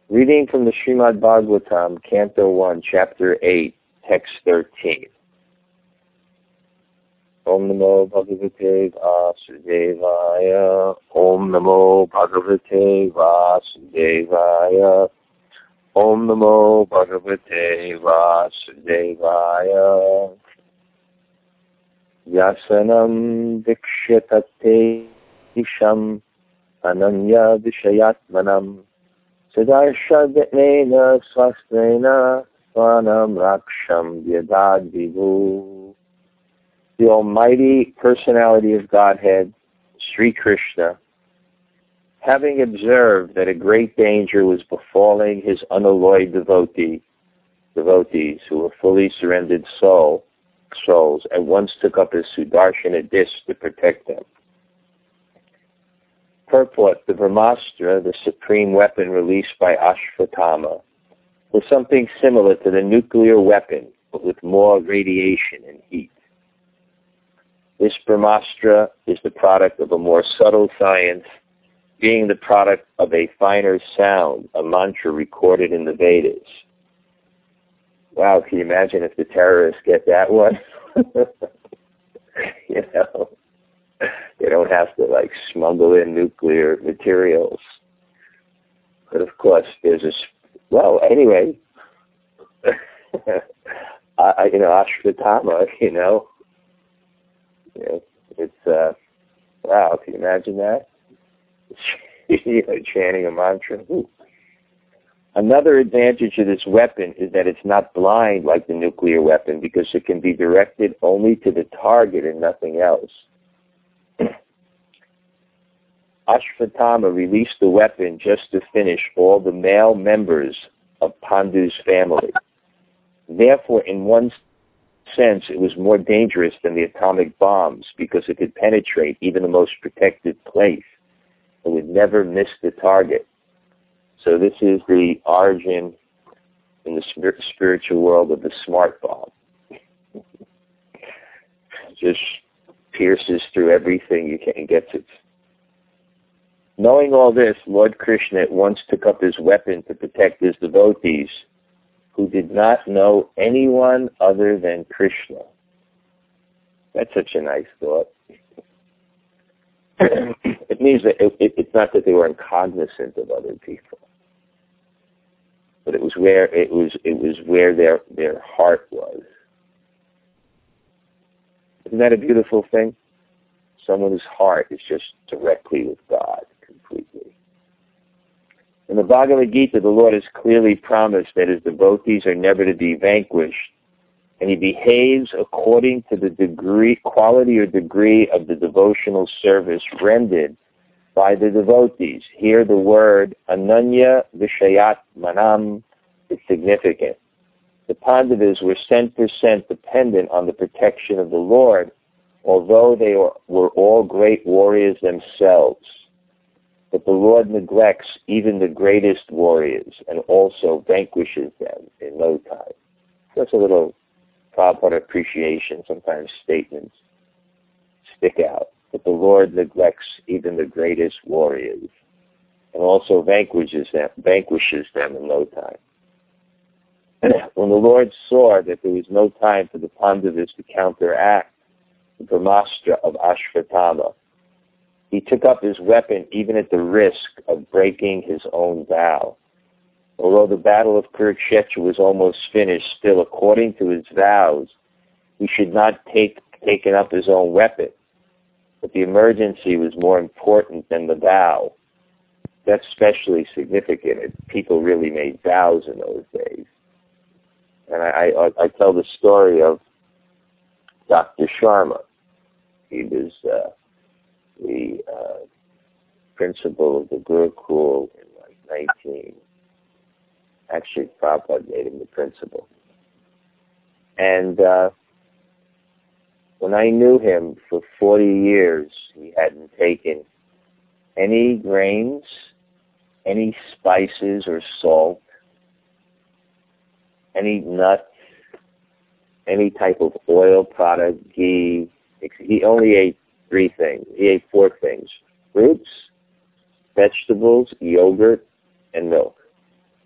Reading from the Srimad Bhagavatam, Canto 1, Chapter 8, Text 13. Om Namo Bhagavate Vasudevaya. Om Namo Bhagavate Vasudevaya. Om Namo Bhagavate Vasudevaya. Yasanam Dikshatate Isham Ananya Vishayatmanam Siddharshadnena Swastena Swanam Raksham Yadad Vibhu. The Almighty Personality of Godhead, Sri Krishna, having observed that a great danger was befalling his unalloyed devotees who were fully surrendered souls, at once took up his Sudarshana disc to protect them. Purport: the Brahmastra, the supreme weapon released by Ashvatthama, was something similar to the nuclear weapon, but with more radiation and heat. This Brahmastra is the product of a more subtle science, being the product of a finer sound, a mantra recorded in the Vedas. Wow, can you imagine if the terrorists get that one? You know, they don't have to smuggle in nuclear materials. But of course, there's anyway, Ashvatthama, it's, wow, can you imagine that? Chanting a mantra. Ooh. Another advantage of this weapon is that it's not blind like the nuclear weapon because it can be directed only to the target and nothing else. Ashvatthama released the weapon just to finish all the male members of Pandu's family. Therefore, in one sense, it was more dangerous than the atomic bombs because it could penetrate even the most protected place. It would never miss the target. So this is the origin in the spiritual world of the smart bomb. Just pierces through everything you can get to. Knowing all this, Lord Krishna at once took up his weapon to protect his devotees, who did not know anyone other than Krishna. That's such a nice thought. It means that it's not that they weren't cognizant of other people, but it was where their heart was. Isn't that a beautiful thing? Someone whose heart is just directly with God completely. In the Bhagavad Gita, the Lord has clearly promised that his devotees are never to be vanquished, and he behaves according to the quality or degree of the devotional service rendered by the devotees. Here the word Ananya Vishayat Manam is significant. The Pandavas were 100% dependent on the protection of the Lord, although they were all great warriors themselves. But the Lord neglects even the greatest warriors and also vanquishes them in no time. That's a little Prabhupada appreciation. Sometimes statements stick out. But the Lord neglects even the greatest warriors and also vanquishes them in no time. When the Lord saw that there was no time for the Pandavas to counteract the Brahmastra of Ashvatthama, he took up his weapon even at the risk of breaking his own vow. Although the battle of Kurukshetra was almost finished, still, according to his vows, he should not taken up his own weapon. But the emergency was more important than the vow. That's especially significant. People really made vows in those days. And I tell the story of Dr. Sharma. He was the principal of the Gurukul in actually Prabhupada made him the principal. And when I knew him for 40 years, he hadn't taken any grains, any spices or salt, any nuts, any type of oil product, ghee. He only ate 3 things. He ate 4 things: fruits, vegetables, yogurt, and milk.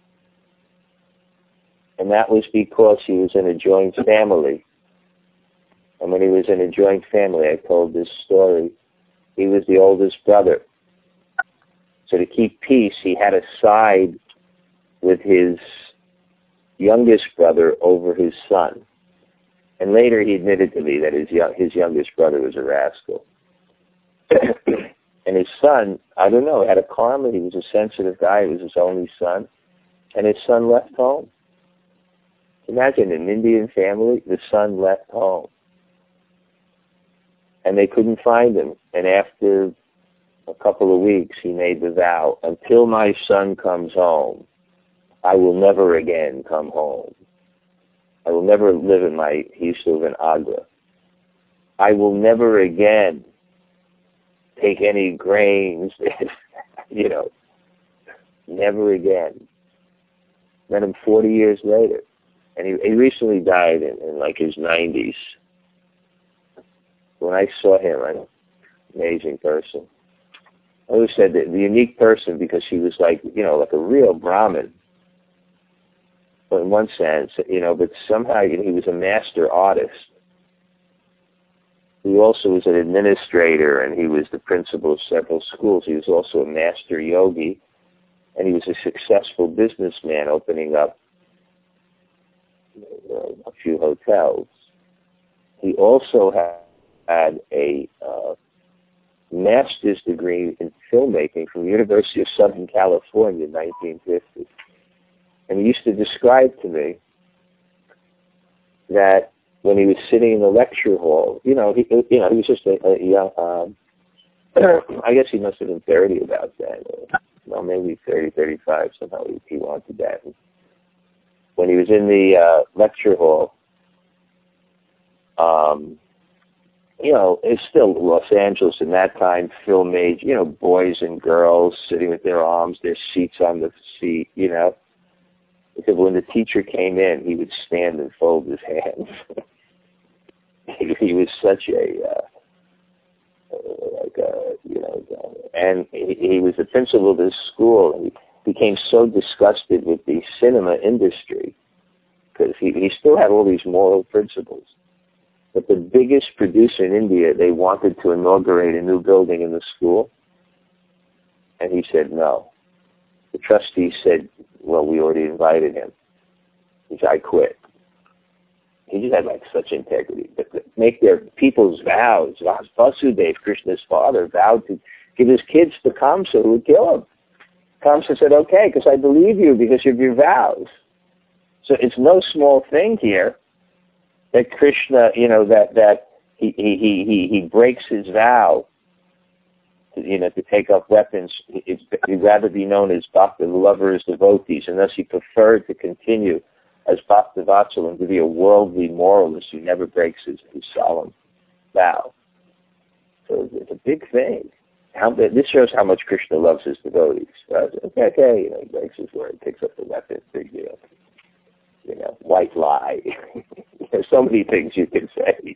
And that was because he was in a joint family. And when he was in a joint family, I told this story, he was the oldest brother. So to keep peace, he had to side with his youngest brother over his son. And later he admitted to me that his youngest brother was a rascal. And his son, I don't know, had a karma. He was a sensitive guy. He was his only son. And his son left home. Imagine an Indian family, the son left home. And they couldn't find him. And after a couple of weeks, he made the vow, until my son comes home, I will never again come home. I will never live he used to live in Agra. I will never again take any grains, never again. Met him 40 years later. And he recently died in like his 90s. When I saw him, an amazing person. I always said that the unique person because he was like a real Brahmin. But in one sense, but somehow he was a master artist. He also was an administrator, and he was the principal of several schools. He was also a master yogi, and he was a successful businessman, opening up a few hotels. He also had a master's degree in filmmaking from the University of Southern California in 1950. And he used to describe to me that when he was sitting in the lecture hall, he was just a young, I guess he must have been 30 about that. Well, maybe 30, 35, somehow he wanted that. When he was in the lecture hall, it's still Los Angeles in that time, film age, boys and girls sitting with their arms, their seats on the seat, Because when the teacher came in, he would stand and fold his hands. He was such and he was the principal of this school, and he became so disgusted with the cinema industry because he still had all these moral principles. But the biggest producer in India, they wanted to inaugurate a new building in the school, and he said no. The trustees said, well, we already invited him. He said, I quit. He just had such integrity. But make their people's vows. Vasudev, Krishna's father, vowed to give his kids to Kamsa, who would kill him. Kamsa said, okay, because I believe you because of your vows. So it's no small thing here that Krishna, that he breaks his vow to take up weapons. He'd rather be known as Bhakta, the lover of his devotees, and thus he preferred to continue as Bhakta Vatsalan to be a worldly moralist who never breaks his solemn vow. So it's a big thing. This shows how much Krishna loves his devotees. Okay, he breaks his word, picks up the weapon, big deal. White lie. There's so many things you can say,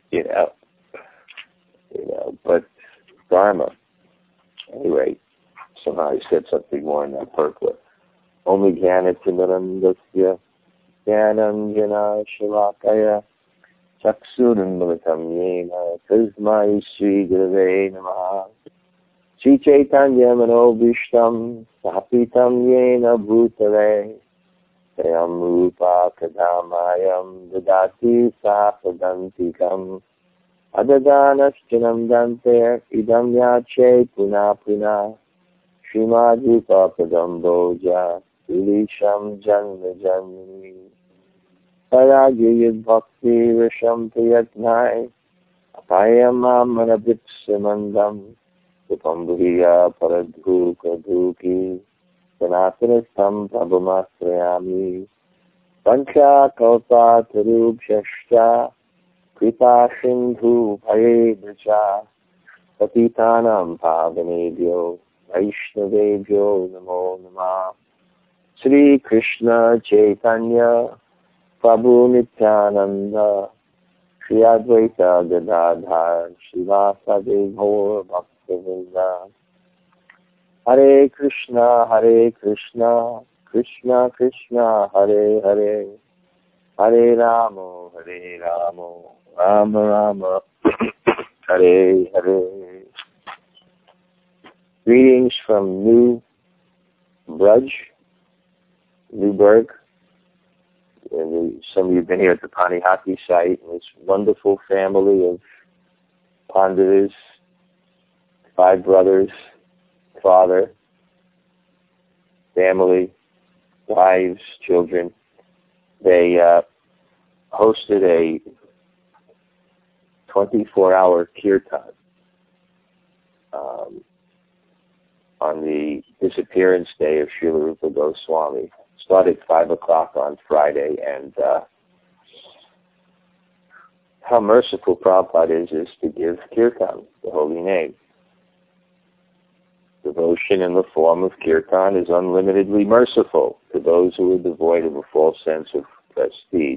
but Dharma. Anyway, somehow I said something more in that purport. Only Jnanatimaram Dasya Jnanam Jana Shalakaya Chaksuranmritam Yena Tasmai Sri Gurave Namaha Sri Chaitanya Manobhishtam Sahapitam Yena Bhutale Sayam Rupa Kadamayam Dadati Sapadantikam Adadanaschanam Dante Idam Yache Puna Puna Srimad Rupa Padamboja Ulisham Janma Janmani Paragiyad Bhakti Risham Priyatnai Apayama Manabitsamandam Upamburiya Paradhuka Dhuki Sanatanistam Prabhumasrayami Pancha Kalpa Tarub Shashta Kripa Sindhu Bhayevacha Patitanam Pavanebhyo Vaishnavebhyo Namo Namah Sri Krishna Chaitanya Prabhu Nityananda Shri Advaita Gadadhar Srivasadi Gaur Bhaktivinoda Hare Krishna Krishna Krishna Hare Hare Hare Rama, Rama Rama, Hare Hare. Greetings from Newburgh. And some of you have been here at the Panihati site, and this wonderful family of Pandavas, 5 brothers, father, family, wives, children. They hosted a 24-hour kirtan on the disappearance day of Srila Rupa Goswami. Started 5 o'clock on Friday, and how merciful Prabhupada is to give kirtan, the holy name. Devotion in the form of kirtan is unlimitedly merciful to those who are devoid of a false sense of prestige.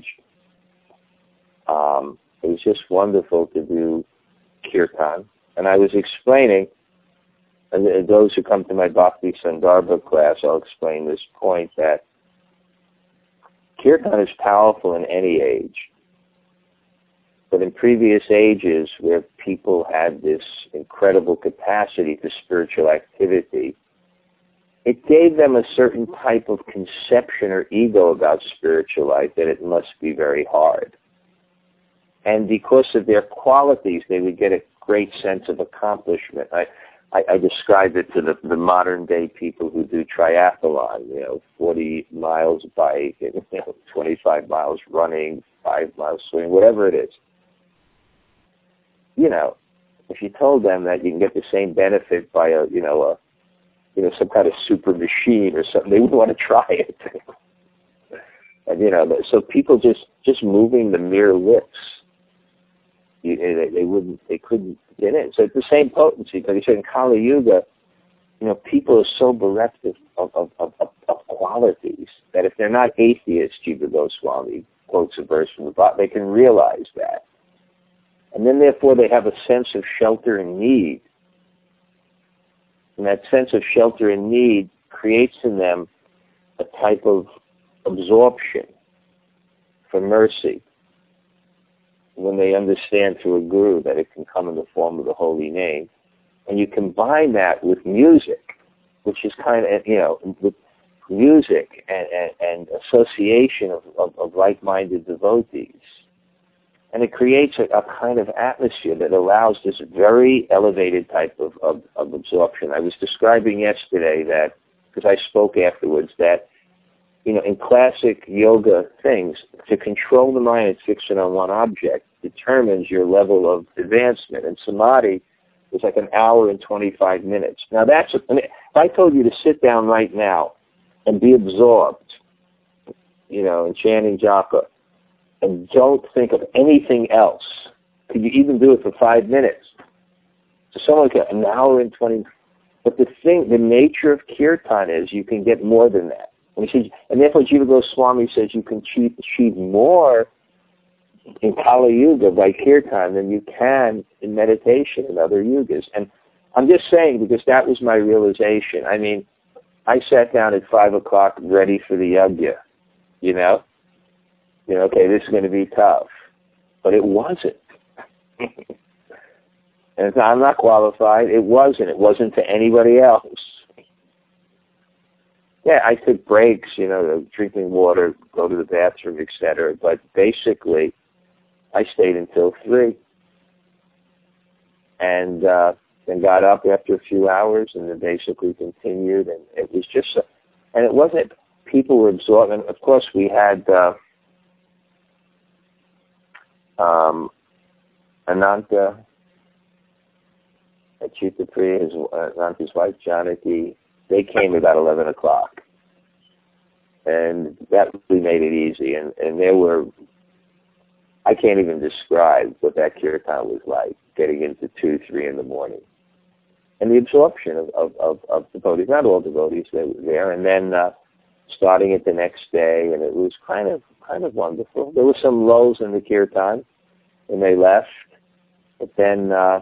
It was just wonderful to do kirtan. And I was explaining, and those who come to my Bhakti Sandarbha class, I'll explain this point, that kirtan is powerful in any age. But in previous ages where people had this incredible capacity to spiritual activity, it gave them a certain type of conception or ego about spiritual life that it must be very hard. And because of their qualities, they would get a great sense of accomplishment. I described it to the modern day people who do triathlon, 40 miles bike, and 25 miles running, 5 miles swimming, whatever it is. If you told them that you can get the same benefit by some kind of super machine or something, they wouldn't want to try it. And so people just moving the mere lips, they couldn't get in. So it's the same potency, but he said in Kali Yuga, people are so bereft of qualities that if they're not atheists, Jiva Goswami quotes a verse from the Bible, they can realize that. And then, therefore, they have a sense of shelter and need. And that sense of shelter and need creates in them a type of absorption for mercy when they understand through a guru that it can come in the form of the holy name. And you combine that with music, which is kind of, with music and association of like-minded devotees. And it creates a kind of atmosphere that allows this very elevated type of absorption. I was describing yesterday that, because I spoke afterwards, that, in classic yoga things, to control the mind and fix it on one object determines your level of advancement. And samadhi is like an hour and 25 minutes. Now if I told you to sit down right now and be absorbed, in chanting japa, and don't think of anything else. Could you even do it for 5 minutes? So someone could, an hour and 20. But the nature of kirtan is you can get more than that. And therefore Jiva Goswami says you can achieve more in Kali Yuga by kirtan than you can in meditation in other yugas. And I'm just saying because that was my realization. I sat down at 5 o'clock ready for the yajna, okay, this is going to be tough. But it wasn't. And I'm not qualified. It wasn't. It wasn't to anybody else. Yeah, I took breaks, drinking water, go to the bathroom, etc. But basically, I stayed until 3. And then got up after a few hours and then basically continued. And it was just, and it wasn't, people were absorbed. And of course, we had Ananta, Chitapriya, Ananta's wife, Janaki, they came about 11 o'clock. And that really made it easy. And there were, I can't even describe what that kirtan was like, getting into 2, 3 in the morning. And the absorption of devotees, not all devotees, they were there. And then starting it the next day, and it was kind of wonderful. There were some lows in the kirtan when they left, but then a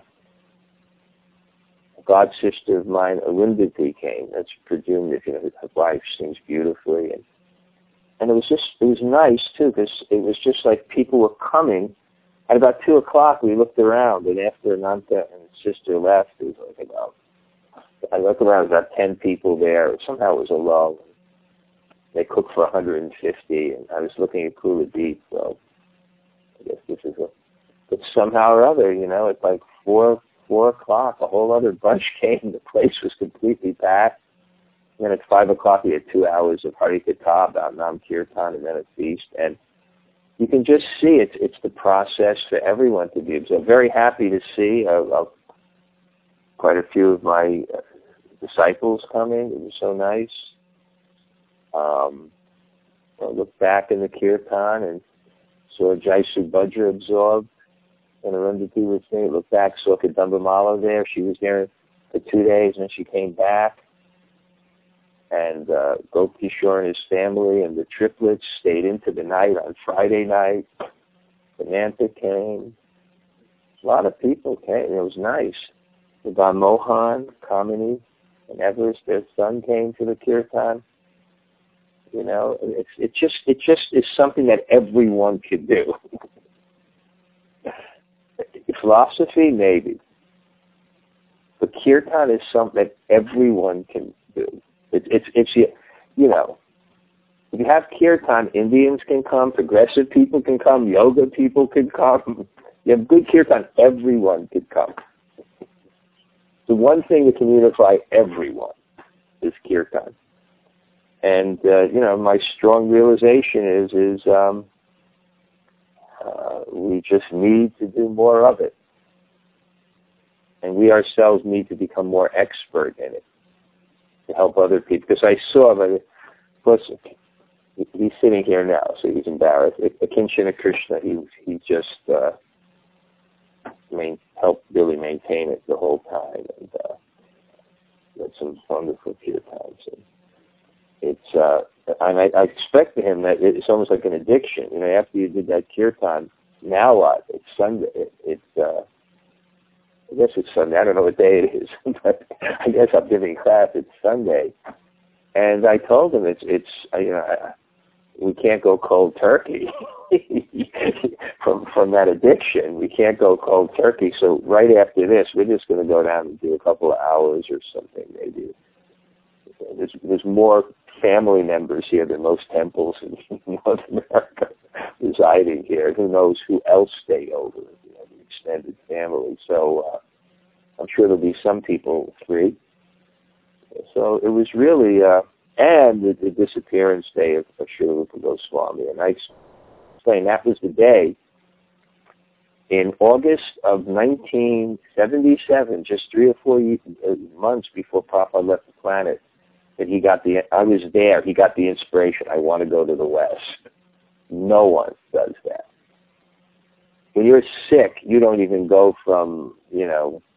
god sister of mine, Arundhati, came. That's Pradyumna, his wife sings beautifully, and And it was nice too, because it was just like people were coming. At about 2 o'clock, we looked around, and after Ananta and his sister left, it was like I looked around, there was about 10 people there. Somehow it was a lull. They cooked for 150, and I was looking at Kula Deep, so I guess this is but somehow or other, at like 4 o'clock, a whole other bunch came. The place was completely packed. And then at 5 o'clock, we had 2 hours of Hari Katha about Nam Kirtan and then a feast. And you can just see it's the process for everyone to be observed. Very happy to see quite a few of my disciples coming. It was so nice. I looked back in the Kirtan and saw Jai Subhadra absorbed in Arundhati with me. Looked back, saw Kadambamala there. She was there for 2 days and then she came back. And Gopkishore and his family and the triplets stayed into the night on Friday night. Ananta came. A lot of people came. It was nice. Van Mohan, Kamini, and Everest, their son, came to the Kirtan. It just is something that everyone could do. Philosophy, maybe. But Kirtan is something that everyone can do. It's if you have Kirtan, Indians can come, progressive people can come, yoga people can come. You have good Kirtan, everyone could come. The one thing that can unify everyone is Kirtan. And, my strong realization is we just need to do more of it. And we ourselves need to become more expert in it to help other people. Because I saw, of course, he's sitting here now, so he's embarrassed. Akinchana Krishna, he just helped really maintain it the whole time. And had some wonderful kirtans. And I expect to him that it's almost like an addiction. After you did that kirtan, now what? It's Sunday. I guess it's Sunday. I don't know what day it is, but I guess I'm giving class. It's Sunday, and I told him we can't go cold turkey from that addiction. We can't go cold turkey. So right after this, we're just going to go down and do a couple of hours or something. Maybe there's more family members here than most temples in North America residing here. Who knows who else stay over? The extended family. So I'm sure there'll be some people free. So it was really, and the disappearance day of Srila Rupa Goswami. And I explained that was the day in August of 1977, just 3 or 4 months before Prabhupada left the planet, that I was there, he got the inspiration, I want to go to the West. No one does that. When you're sick, you don't even go from, you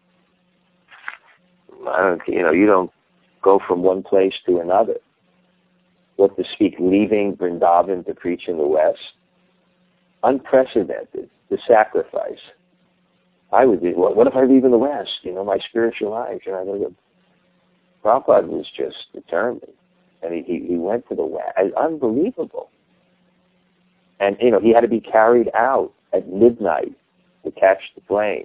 don't go from one place to another. What to speak, leaving Vrindavan to preach in the West? Unprecedented, the sacrifice. I would do, what if I leave in the West? My spiritual life. Prabhupada was just determined. And he went to the West. Unbelievable. And, he had to be carried out at midnight to catch the plane.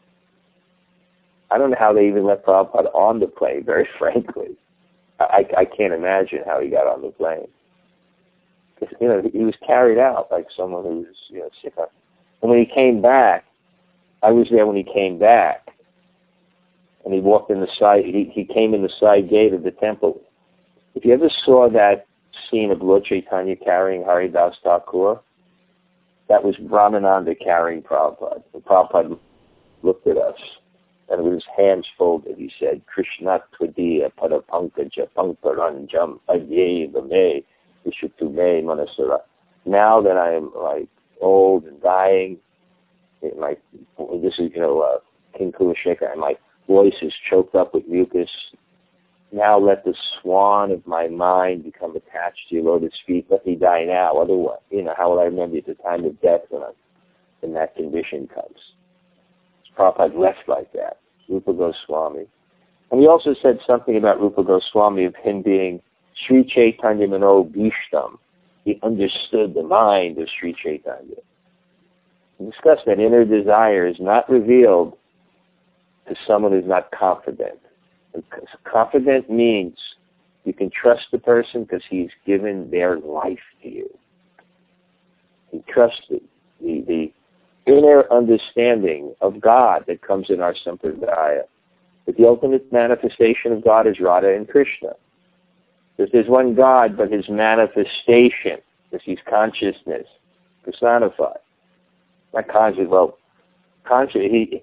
I don't know how they even let Prabhupada on the plane, very frankly. I can't imagine how he got on the plane. Because, he was carried out like someone who was, sick. And when he came back, I was there when he came back. And he walked in the side, he came in the side gate of the temple. If you ever saw that scene of Lord Chaitanya carrying Haridas Thakur, that was Brahmananda carrying Prabhupada. And Prabhupada looked at us, and with his hands folded, he said, Krishna Tvadiya Padapankaja Pankaranjam Adye Vame Vishutume Manasura. Now that I am old and dying, this is, King Kulashekar, and my voice is choked up with mucus. Now let the swan of my mind become attached to your lotus feet. Let me die now. Otherwise, how will I remember you at the time of death when that condition comes? Prabhupada left like that. Rupa Goswami. And he also said something about Rupa Goswami of him being Sri Chaitanya Mano Bhishtam. he understood the mind of Sri Chaitanya. We discussed that inner desire is not revealed to someone who's not confident. Because confident means you can trust the person because he's given their life to you. He trusts the inner understanding of God that comes in our Sampradaya. But the ultimate manifestation of God is Radha and Krishna. Because there's one God, but his manifestation, because he's consciousness personified. Not conscious, well, conscious,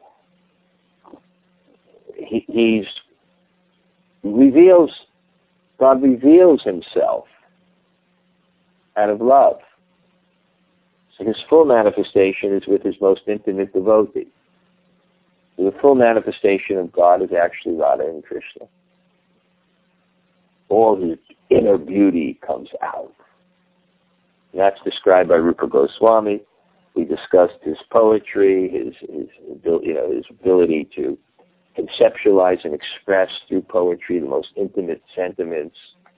he's reveals, God reveals himself out of love. So his full manifestation is with his most intimate devotee. So the full manifestation of God is actually Radha and Krishna. All his inner beauty comes out. And that's described by Rupa Goswami. We discussed his poetry, his ability to conceptualize and express through poetry the most intimate sentiments.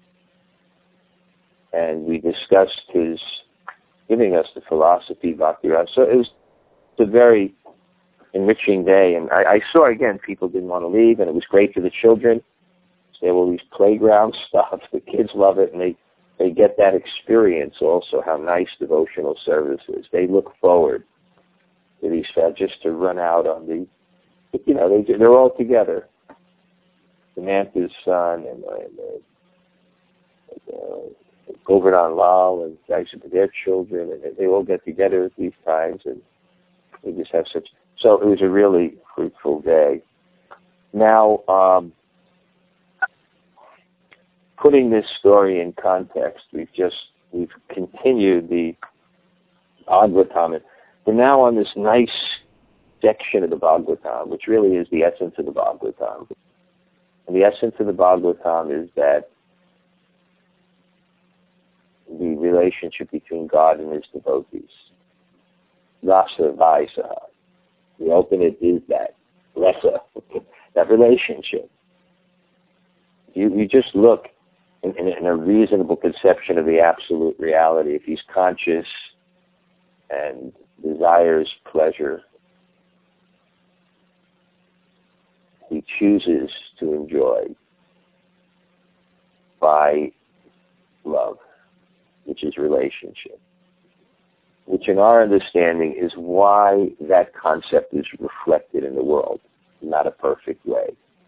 And we discussed his giving us the philosophy, Bhakti-Rasa. So it was a very enriching day. And I saw, again, people didn't want to leave, and it was great for the children. So they have all these playground stuff. The kids love it, and they get that experience also, how nice devotional service is. They look forward to these just to run out on the, they're all together. Samantha's son and Govardhan Lal and their children, and they all get together at these times, and they just have such. So it was a really fruitful day. Now, putting this story in context, we've continued the Bhagavatam. We're now on this nice section of the Bhagavatam, which really is the essence of the Bhagavatam. And the essence of the Bhagavatam is that the relationship between God and his devotees. Rasa Vaisa. The ultimate is that. Rasa. That relationship. You just look in a reasonable conception of the absolute reality. If he's conscious and desires pleasure, he chooses to enjoy by love, which is relationship, which in our understanding is why that concept is reflected in the world, not a perfect way.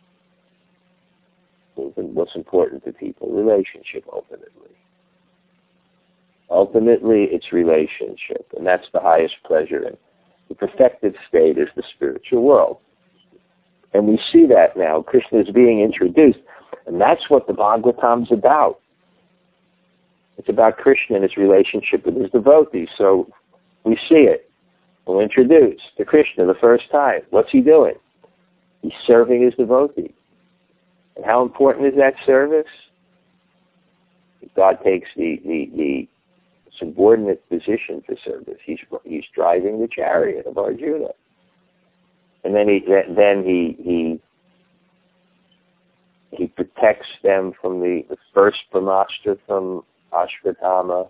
What's important to people? Relationship, ultimately. Ultimately, it's relationship, and that's the highest pleasure. And the perfected state is the spiritual world. And we see that now. Krishna is being introduced, and that's what the Bhagavatam's about. It's about Krishna and his relationship with his devotees. So we see it. We're introduced to Krishna the first time. What's he doing? He's serving his devotee. And how important is that service? God takes the subordinate position for service. He's driving the chariot of Arjuna. And then he protects them from the first Brahmastra from Ashvatthama.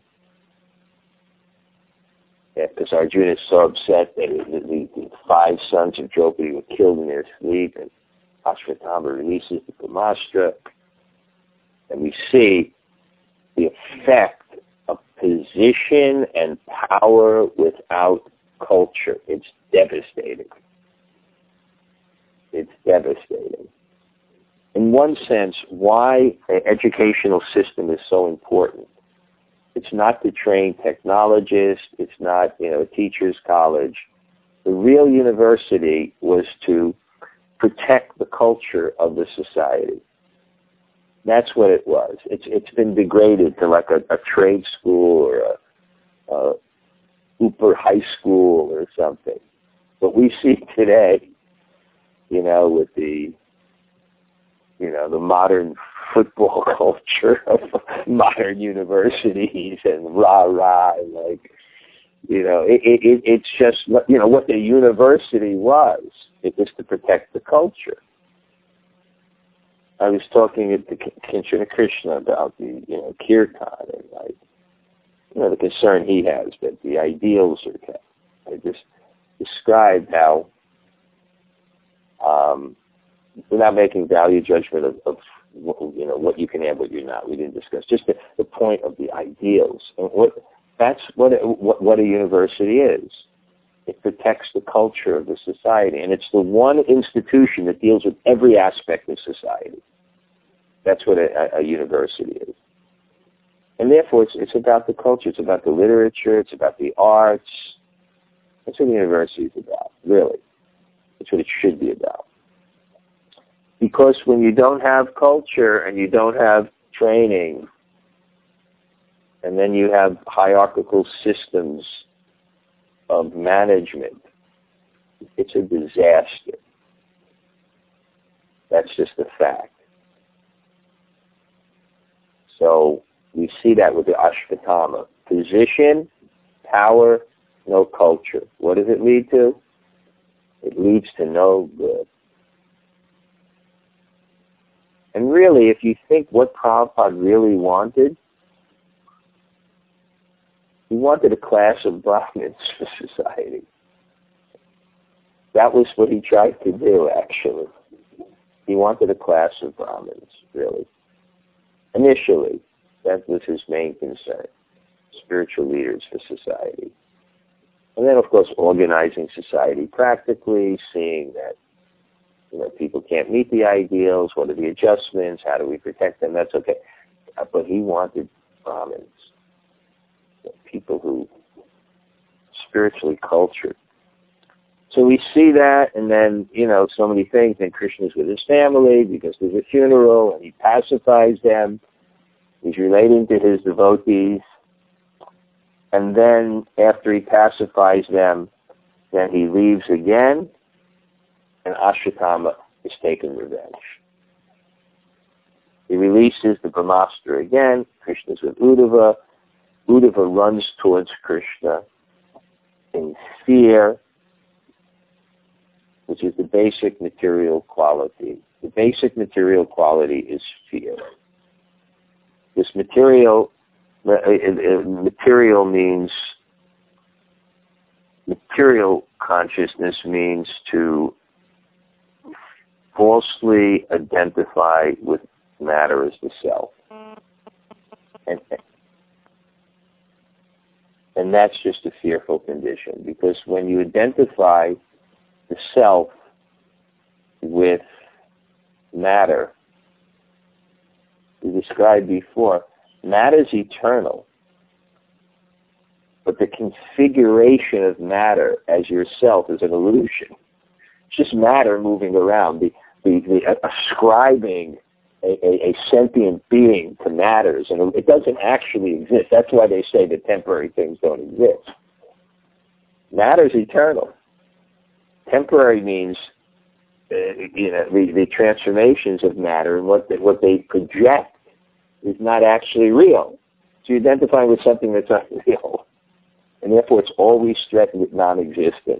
Because Arjuna is so upset that the 5 sons of Draupadi were killed in their sleep, and Ashvatthama releases the Brahmastra, and we see the effect of position and power without culture. It's devastating. It's devastating. In one sense, why an educational system is so important. It's not to train technologists. It's not, a teacher's college. The real university was to protect the culture of the society. That's what it was. It's been degraded to like a trade school or a upper high school or something. What we see today, with the modern football culture of modern universities and rah-rah, and it's just, what the university was. It was to protect the culture. I was talking at the Kinshana Krishna about the, kirtan, and the concern he has that the ideals are kept. I just described how, without making value judgment of what you can have, what you're not. We didn't discuss just the point of the ideals, and that's what a university is. It protects the culture of the society, and it's the one institution that deals with every aspect of society. That's what a university is. And therefore, it's about the culture. It's about the literature. It's about the arts. That's what the university is about, really. That's what it should be about. Because when you don't have culture and you don't have training, and then you have hierarchical systems of management, it's a disaster. That's just a fact. So we see that with the Ashvatthama. Position, power, no culture. What does it lead to? It leads to no good. And really, if you think what Prabhupada really wanted, he wanted a class of Brahmins for society. That was what he tried to do, actually. He wanted a class of Brahmins, really. Initially, that was his main concern, spiritual leaders for society. And then, of course, organizing society practically, seeing that people can't meet the ideals, what are the adjustments, how do we protect them, that's okay. But he wanted Brahmins, people who spiritually cultured. So we see that, and then, so many things, and Krishna's with his family because there's a funeral, and he pacifies them. He's relating to his devotees. And then, after he pacifies them, then he leaves again, and Ashvatthama is taking revenge. He releases the Brahmastra again. Krishna's with Uddhava. Uddhava runs towards Krishna in fear, which is the basic material quality. The basic material quality is fear. This material means, material consciousness means to falsely identify with matter as the self. And that's just a fearful condition, because when you identify the self with matter, we described before, matter's eternal, but the configuration of matter as yourself is an illusion. It's just matter moving around, ascribing a sentient being to matters, and it doesn't actually exist. That's why they say that temporary things don't exist. Matter's eternal. Temporary means, the transformations of matter and what they project is not actually real. So you identify with something that's not real, and therefore it's always threatened with non-existence.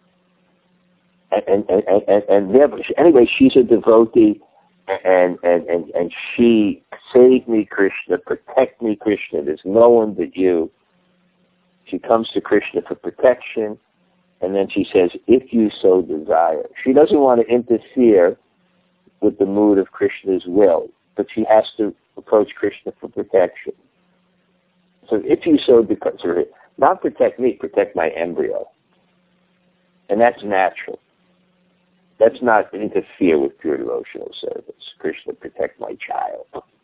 And therefore, anyway, she's a devotee, and she, save me, Krishna, protect me, Krishna. There's no one but you. She comes to Krishna for protection. And then she says, if you so desire. She doesn't want to interfere with the mood of Krishna's will, but she has to approach Krishna for protection. So if you so desire, not protect me, protect my embryo. And that's natural. That's not interfere with pure devotional service. Krishna, protect my child.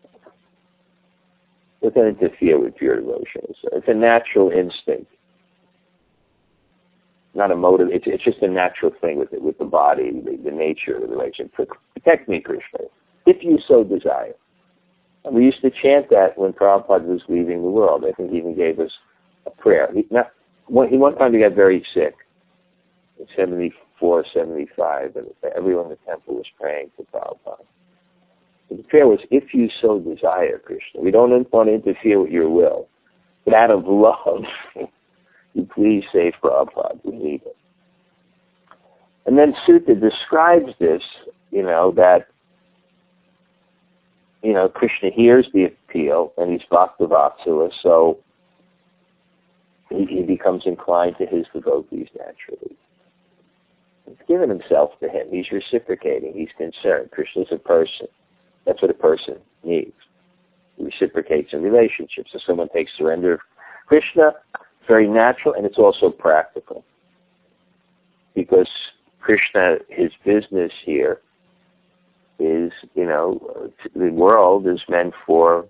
It doesn't interfere with pure devotional service. It's a natural instinct. Not a motive. It's just a natural thing with the body, the nature of the relation. Protect me, Krishna, if you so desire. And we used to chant that when Prabhupada was leaving the world. I think he even gave us a prayer. One time he got very sick, in 74, 75, and everyone in the temple was praying for Prabhupada. So the prayer was, if you so desire, Krishna. We don't want to interfere with your will, but out of love, you please save Prabhupada. We need it. And then Sutta describes this, that, Krishna hears the appeal, and he's Bhakta Vatsala, so he becomes inclined to his devotees naturally. He's given himself to him. He's reciprocating. He's concerned. Krishna's a person. That's what a person needs. He reciprocates in relationships. If someone takes surrender of Krishna, it's very natural, and it's also practical. Because Krishna, his business here is, the world is meant for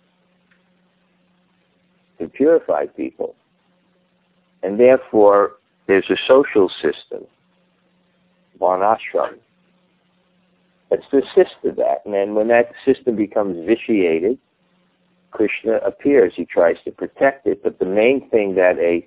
to purify people. And therefore, there's a social system, varnashram, that's to assist to that. And then when that system becomes vitiated, Krishna appears. He tries to protect it. But the main thing that a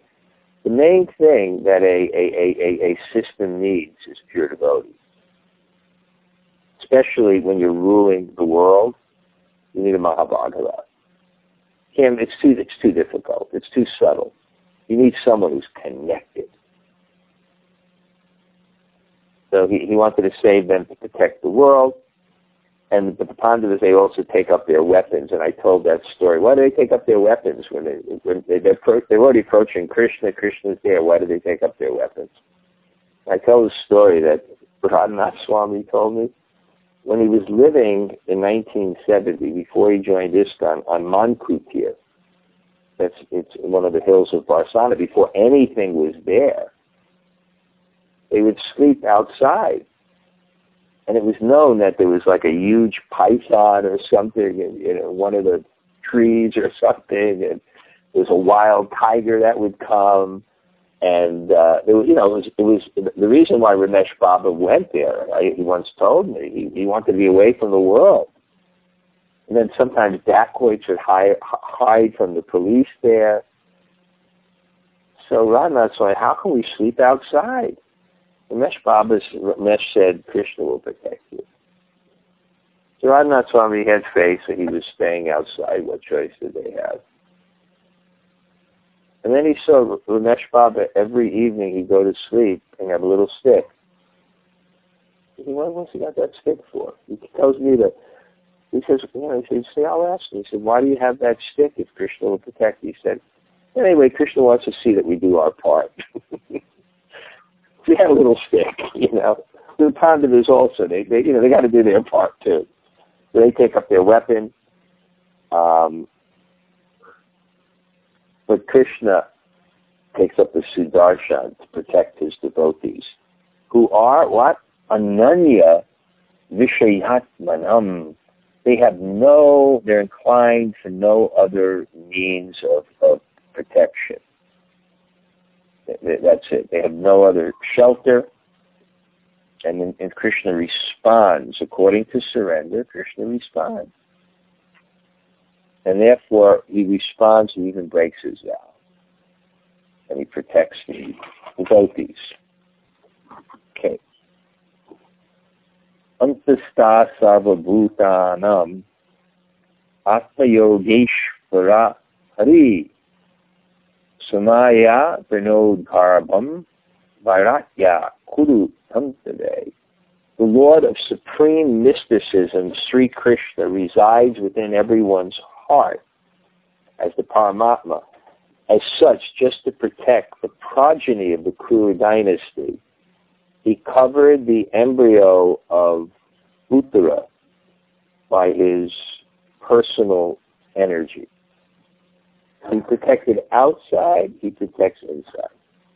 system needs is pure devotee. Especially when you're ruling the world, you need a Mahabhagavata. It's too difficult. It's too subtle. You need someone who's connected. So he wanted to save them to protect the world. And the Pandavas, they also take up their weapons. And I told that story. Why do they take up their weapons when they're already approaching Krishna? Krishna's there. Why do they take up their weapons? I tell the story that Radhanath Swami told me. When he was living in 1970, before he joined ISKCON, on Mankutir, it's one of the hills of Barsana, before anything was there, they would sleep outside. And it was known that there was like a huge python or something in one of the trees or something, and there was a wild tiger that would come. And it was the reason why Ramesh Baba went there. He once told me he wanted to be away from the world. And then sometimes dacoits would hide from the police there. So Radhanath said, how can we sleep outside? Ramesh said, Krishna will protect you. So Radhanath Swami had faith, so he was staying outside. What choice did they have? And then he saw Ramesh Baba every evening. He'd go to sleep and have a little stick. He said, what's he got that stick for? He tells me that. He says, I'll ask him. He said, why do you have that stick if Krishna will protect you? He said, anyway, Krishna wants to see that we do our part. We had a little stick, The Pandavas also, they got to do their part too. So they take up their weapon. But Krishna takes up the Sudarshan to protect his devotees, who are what? Ananya Vishayatmanam. They're inclined for no other means of protection. That's it. They have no other shelter. And Krishna responds. According to surrender, Krishna responds. And therefore, he responds, he even breaks his vow. And he protects the devotees. Okay. Antastha sarvabhutanam atmayogeshvara hari samaya pranodgarbham vairatya kuru tantade. The Lord of supreme mysticism, Sri Krishna, resides within everyone's heart as the Paramatma. As such, just to protect the progeny of the Kuru dynasty, he covered the embryo of Uttara by his personal energy. He protected outside, he protects inside.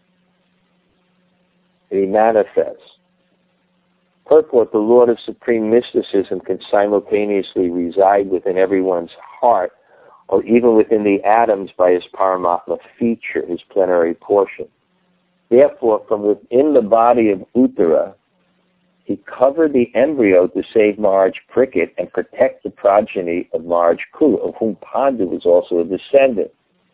And he manifests. Purport, the Lord of supreme mysticism can simultaneously reside within everyone's heart or even within the atoms by his Paramatma feature, his plenary portion. Therefore, from within the body of Uttara, he covered the embryo to save Maharaj Parikshit and protect the progeny of Maharaj Kuru, of whom Pandu was also a descendant.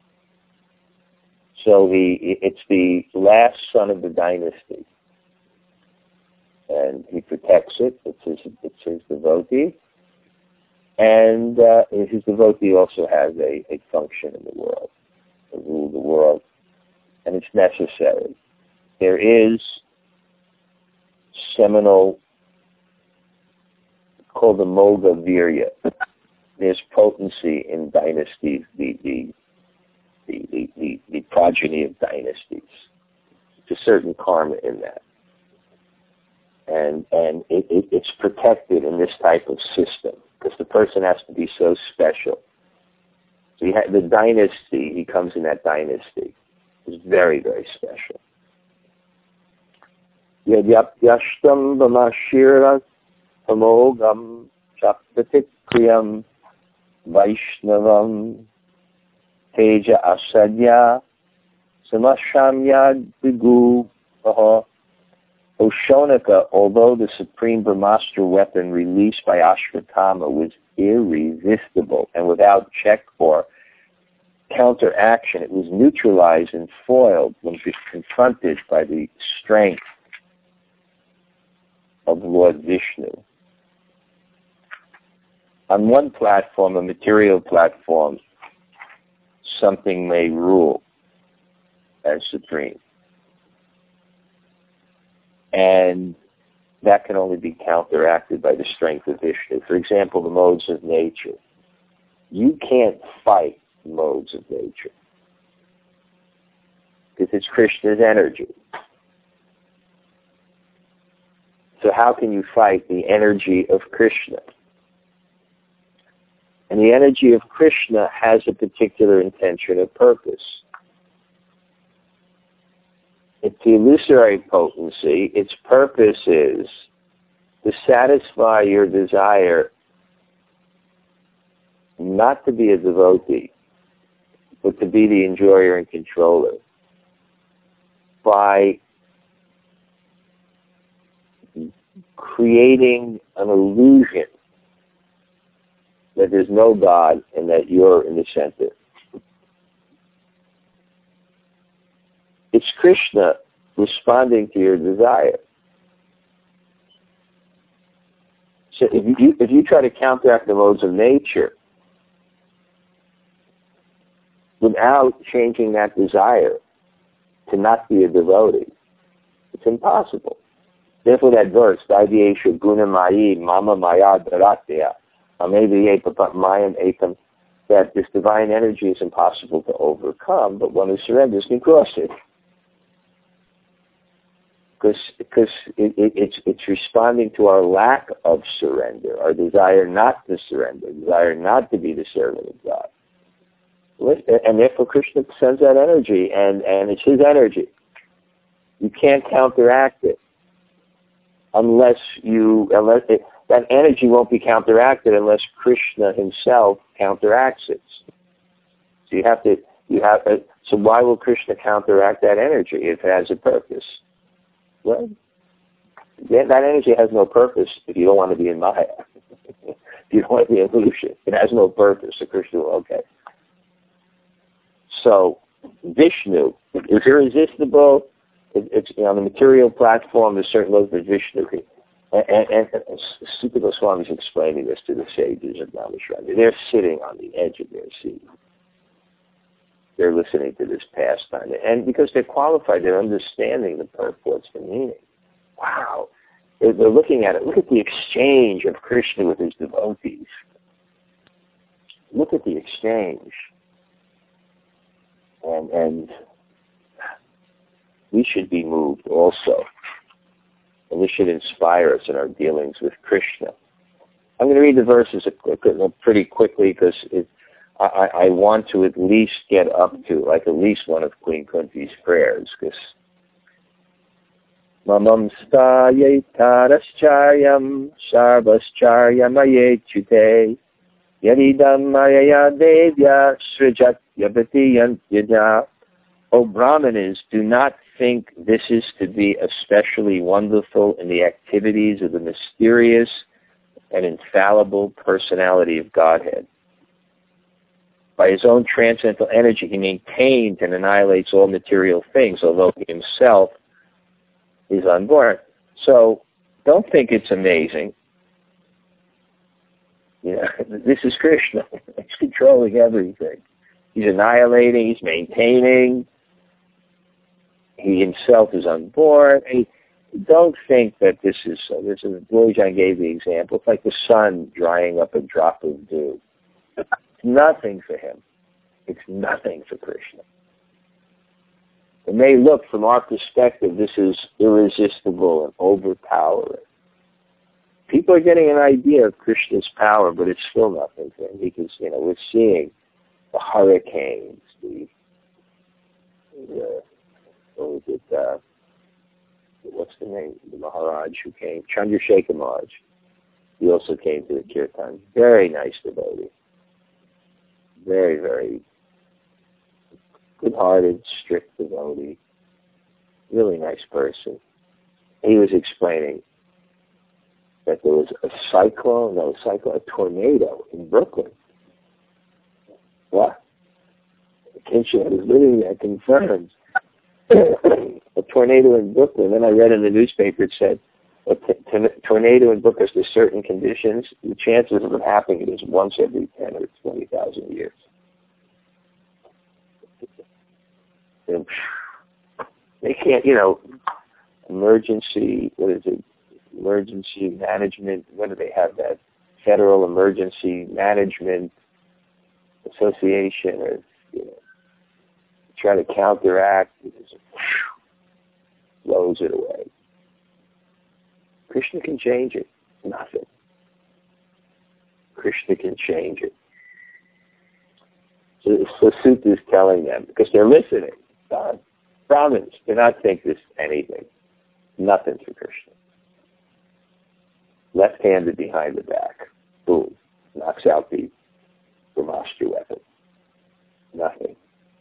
So it's the last son of the dynasty. And he protects it. It's his devotee. And his devotee also has a function in the world, to rule the world. And it's necessary. There is seminal, called the Moga Virya. There's potency in dynasties. The the progeny of dynasties. There's a certain karma in that. And it's protected in this type of system because the person has to be so special. So you have the dynasty, he comes in that dynasty. It's very, very special. Yadyapyashtam vamashira amogam chapatikriyam Vaishnavam Teja Asadya Samashamya Digu O Shonaka, although the supreme Brahmastra weapon released by Ashwatthama was irresistible and without check or counteraction, it was neutralized and foiled when confronted by the strength of Lord Vishnu. On one platform, a material platform, something may rule as supreme. And that can only be counteracted by the strength of Vishnu. For example, the modes of nature. You can't fight modes of nature because it's Krishna's energy. So how can you fight the energy of Krishna? And the energy of Krishna has a particular intention or purpose. It's the illusory potency. Its purpose is to satisfy your desire not to be a devotee, but to be the enjoyer and controller by creating an illusion that there's no God and that you're in the center. It's Krishna responding to your desire. So if you try to counteract the modes of nature without changing that desire to not be a devotee, it's impossible. Therefore that verse, Vaidhyesha Gunamayi Mama Maya Dharatya, that this divine energy is impossible to overcome, but one who surrenders can cross it. Because it's responding to our lack of surrender, our desire not to surrender, desire not to be the servant of God. And therefore Krishna sends that energy, and it's his energy. You can't counteract it that energy won't be counteracted unless Krishna himself counteracts it. So so why will Krishna counteract that energy if it has a purpose? Well, that energy has no purpose if you don't want to be in Maya. If you don't want to be in illusion. It has no purpose. So Krishna, okay. So Vishnu is irresistible. It's on the material platform. There's certain levels of Vishnu. And Sukha Goswami is explaining this to the sages of Namaskar. They're sitting on the edge of their seat. They're listening to this pastime. And because they're qualified, they're understanding the purports, the meaning. Wow. They're looking at it. Look at the exchange of Krishna with his devotees. Look at the exchange. And we should be moved also. And this should inspire us in our dealings with Krishna. I'm going to read the verses pretty quickly because I want to at least get up to at least one of Queen Kunti's prayers. Because Mamam sthaye taraschayam sarvaschayam ayechute yadidam mayaya devya srijat yabati yantyada. O Brahmanas, do not think this is to be especially wonderful in the activities of the mysterious and infallible personality of Godhead. By his own transcendental energy, he maintains and annihilates all material things, although he himself is unborn. So don't think it's amazing. This is Krishna. He's controlling everything. He's annihilating, he's maintaining. He himself is unborn. Don't think that this is Blojan gave the example. It's like the sun drying up a drop of dew. It's nothing for him. It's nothing for Krishna. It may look from our perspective, this is irresistible and overpowering. People are getting an idea of Krishna's power, but it's still nothing to him because, we're seeing the hurricanes, what's the name? The Maharaj who came, Chandrasekhar Maharaj. He also came to the kirtan. Very nice devotee. Very, very good-hearted, strict devotee. Really nice person. He was explaining that there was a tornado in Brooklyn. What? Kinsha was living there, confirmed. A tornado in Brooklyn. Then I read in the newspaper, it said, a tornado in Brooklyn under certain conditions, the chances of it happening is once every 10 or 20,000 years. And they can't, emergency management, what do they have, that Federal Emergency Management Association, or, try to counteract, blows it away. Krishna can change it. Nothing. Krishna can change it. So Sutta is telling them, because they're listening. Brahmins do not think this anything. Nothing for Krishna. Left-handed behind the back. Boom. Knocks out the Brahmastra weapon. Nothing.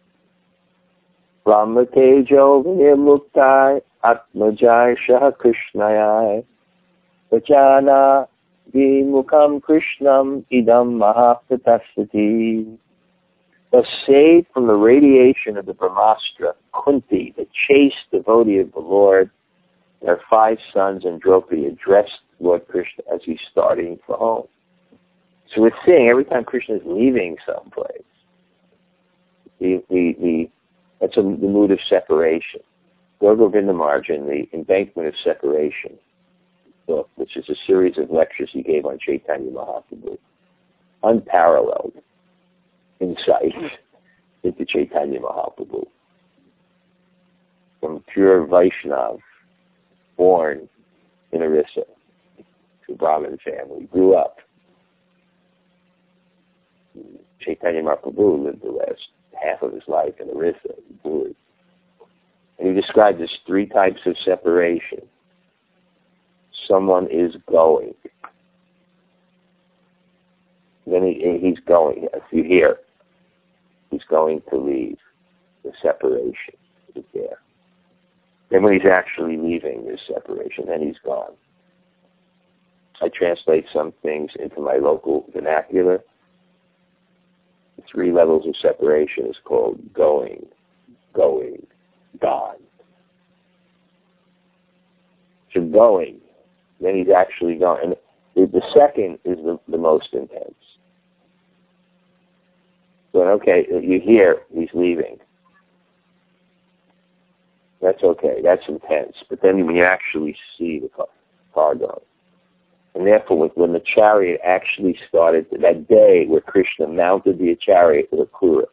Brahma Tejo Vinirmuktai Atmajai Shah Krishnayai Vajana Vimukam Krishnam Idam Mahapratasati. Thus saved from the radiation of the Brahmastra, Kunti, the chaste devotee of the Lord, and her 5 sons and Draupadi addressed Lord Krishna as he's starting for home. So we're seeing every time Krishna is leaving someplace, that's the mood of separation. Gaur Govinda Maharaj in the Embankment of Separation book, which is a series of lectures he gave on Chaitanya Mahaprabhu, unparalleled insight into Chaitanya Mahaprabhu. From pure Vaishnav, born in Orissa, to a Brahmin family, grew up. Chaitanya Mahaprabhu lived the last half of his life in Orissa. And he described as 3 types of separation. Someone is going. Then he's going. If you hear, he's going to leave. The separation is there. Then when he's actually leaving, there's separation. Then he's gone. I translate some things into my local vernacular. The 3 levels of separation is called going, gone. So going, then he's actually gone. And the second is the most intense. So, okay, you hear he's leaving. That's okay, that's intense. But then when you actually see the car going, and therefore, when the chariot actually started, that day where Krishna mounted the chariot with Akrura,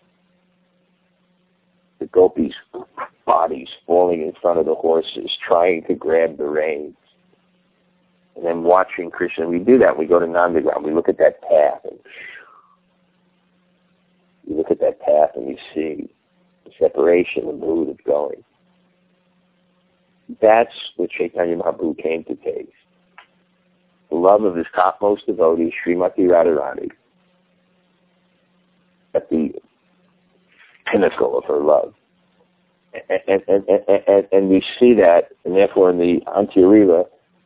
the gopis' bodies falling in front of the horses, trying to grab the reins, and then watching Krishna. We do that. We go to Nandagram. We look at that path, and you see the separation, the mood of going. That's what Chaitanya Mahaprabhu came to taste. The love of his topmost devotee, Srimati Radharani, at the pinnacle of her love. And we see that, and therefore in the Antya-lila,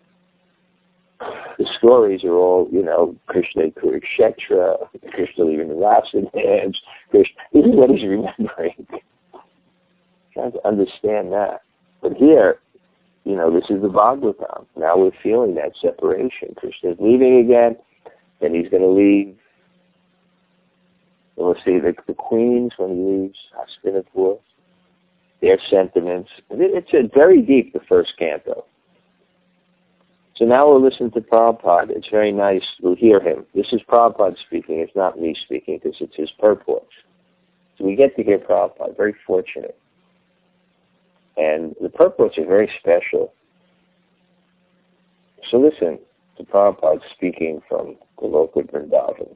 the stories are all, Krishna Kurukshetra, Krishna leaving the Rasan hands, Krishna, this is what he's remembering. Trying to understand that. But here, this is the Bhagavatam. Now we're feeling that separation. Krishna's leaving again, then he's going to leave. And we'll see the queens when he leaves Hastinapur, their sentiments. It's very deep, the first canto. So now we'll listen to Prabhupada. It's very nice. We'll hear him. This is Prabhupada speaking. It's not me speaking because it's his purport. So we get to hear Prabhupada. Very fortunate. And the purports are very special. So listen to Prabhupada speaking from Goloka Vrindavan.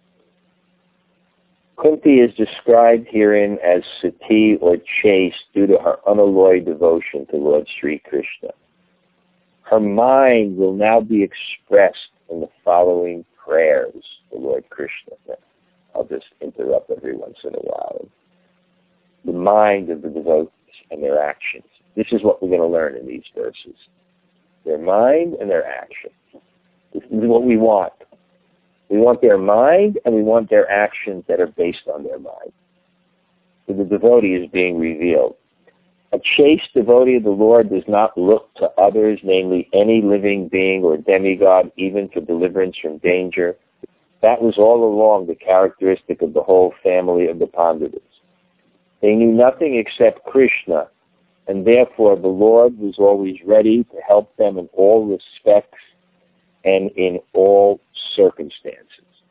Kunti is described herein as sati or chaste due to her unalloyed devotion to Lord Sri Krishna. Her mind will now be expressed in the following prayers to Lord Krishna. I'll just interrupt every once in a while. The mind of the devotees and their actions. This is what we're going to learn in these verses. Their mind and their actions. This is what we want. We want their mind and we want their actions that are based on their mind. So the devotee is being revealed. A chaste devotee of the Lord does not look to others, namely any living being or demigod, even for deliverance from danger. That was all along the characteristic of the whole family of the Pandavas. They knew nothing except Krishna, and therefore the Lord was always ready to help them in all respects and in all circumstances.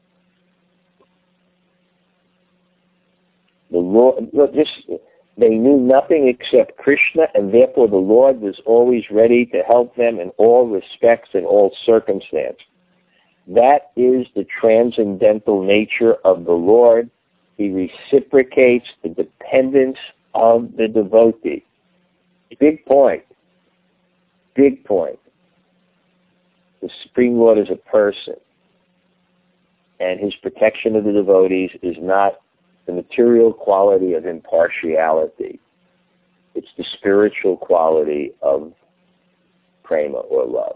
The Lord, they knew nothing except Krishna, and therefore the Lord was always ready to help them in all respects and all circumstances. That is the transcendental nature of the Lord. He reciprocates the dependence of the devotee. Big point. Big point. The Supreme Lord is a person, and his protection of the devotees is not the material quality of impartiality. It's the spiritual quality of prema or love.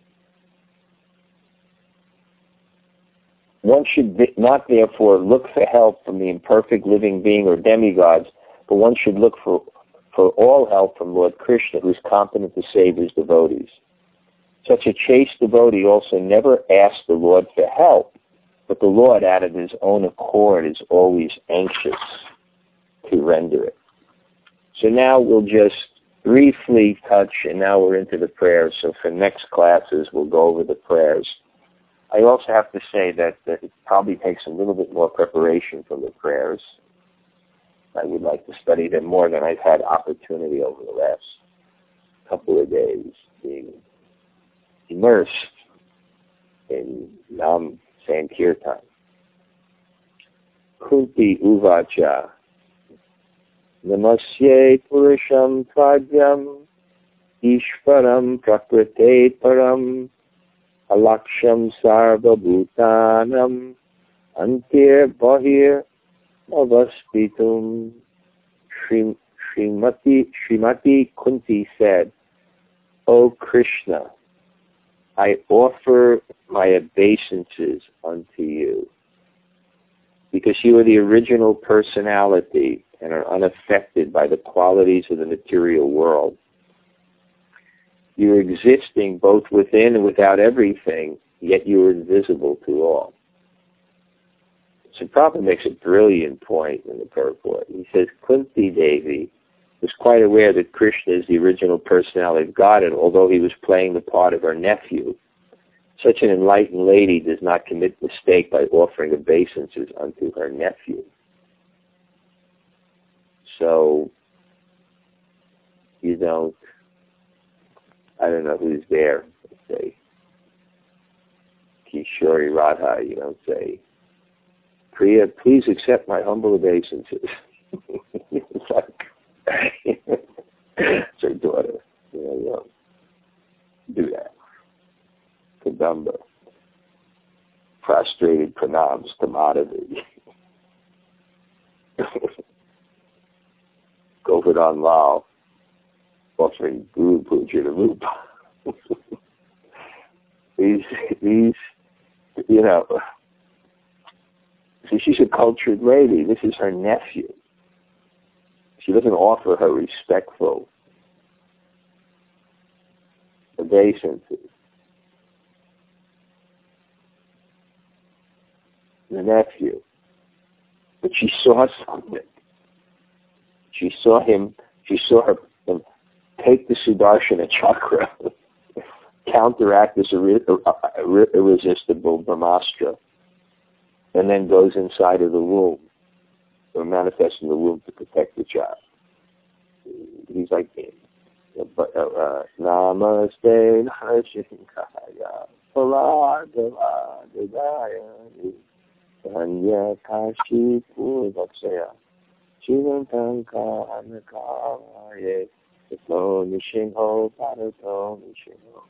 One should not therefore look for help from the imperfect living being or demigods, but one should look for all help from Lord Krishna, who is competent to save his devotees. Such a chaste devotee also never asks the Lord for help, but the Lord, out of his own accord, is always anxious to render it. So now we'll just briefly touch, and now we're into the prayers. So for next classes, we'll go over the prayers. I also have to say that it probably takes a little bit more preparation for the prayers. I would like to study them more than I've had opportunity over the last couple of days, being immersed in Nam Sankirtan. Kunti Uvacha Namasye Purusham Tvadyam Ishvaram Prakrite Param Alaksham Sarva Bhutanam Antir Bahir Avaspitum. Srimati Kunti said, O Krishna, I offer my obeisances unto you, because you are the original personality and are unaffected by the qualities of the material world. You are existing both within and without everything, yet you are invisible to all. So Prabhupada makes a brilliant point in the purport. He says, Kunti Devi was quite aware that Krishna is the original personality of God, and although he was playing the part of her nephew, such an enlightened lady does not commit mistake by offering obeisances unto her nephew. So, you don't, I don't know who's there, let's say, Kishori Radha, you don't say, Priya, please accept my humble obeisances. It's like, it's her daughter. You don't do that. Kadamba. Prostrated pranams to Madhavi. Govardhan Lal offering Guru Puja to Rupa. These, you know, see, she's a cultured lady. This is her nephew. She doesn't offer her respectful obeisances. The nephew. But she saw something. She saw her take the Sudarshana chakra, counteract this irresistible Brahmastra, and then goes inside of the womb, or manifests in the womb to protect the child. He's like Namaste Narshinkaya Paladavadagaya Danya Kashi Purvaksaya Shivantanka Anakavaye Yato Nishinho Parato Nishinho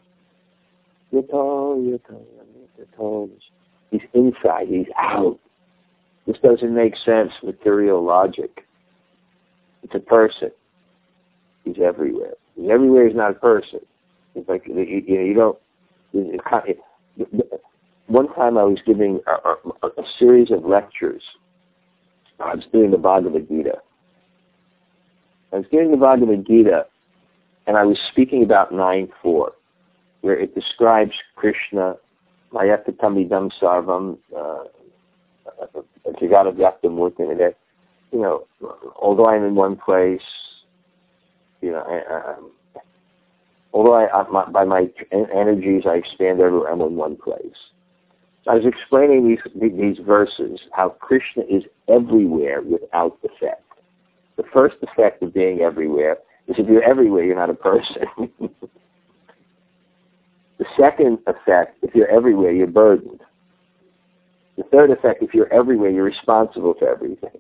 Yato He's inside, he's out. This doesn't make sense, material logic. It's a person. He's everywhere. He's everywhere, he's not a person. It's like, you don't... One time I was giving a series of lectures. I was doing the Bhagavad Gita. And I was speaking about 9.4, where it describes Krishna, Mayatatamidam Sarvam, Jagata Vyaktam Murtin, that, although I'm in one place, although by my energies I expand everywhere, I'm in one place. I was explaining these verses, how Krishna is everywhere without effect. The first effect of being everywhere is if you're everywhere, you're not a person. The second effect, if you're everywhere, you're burdened. The third effect, if you're everywhere, you're responsible for everything.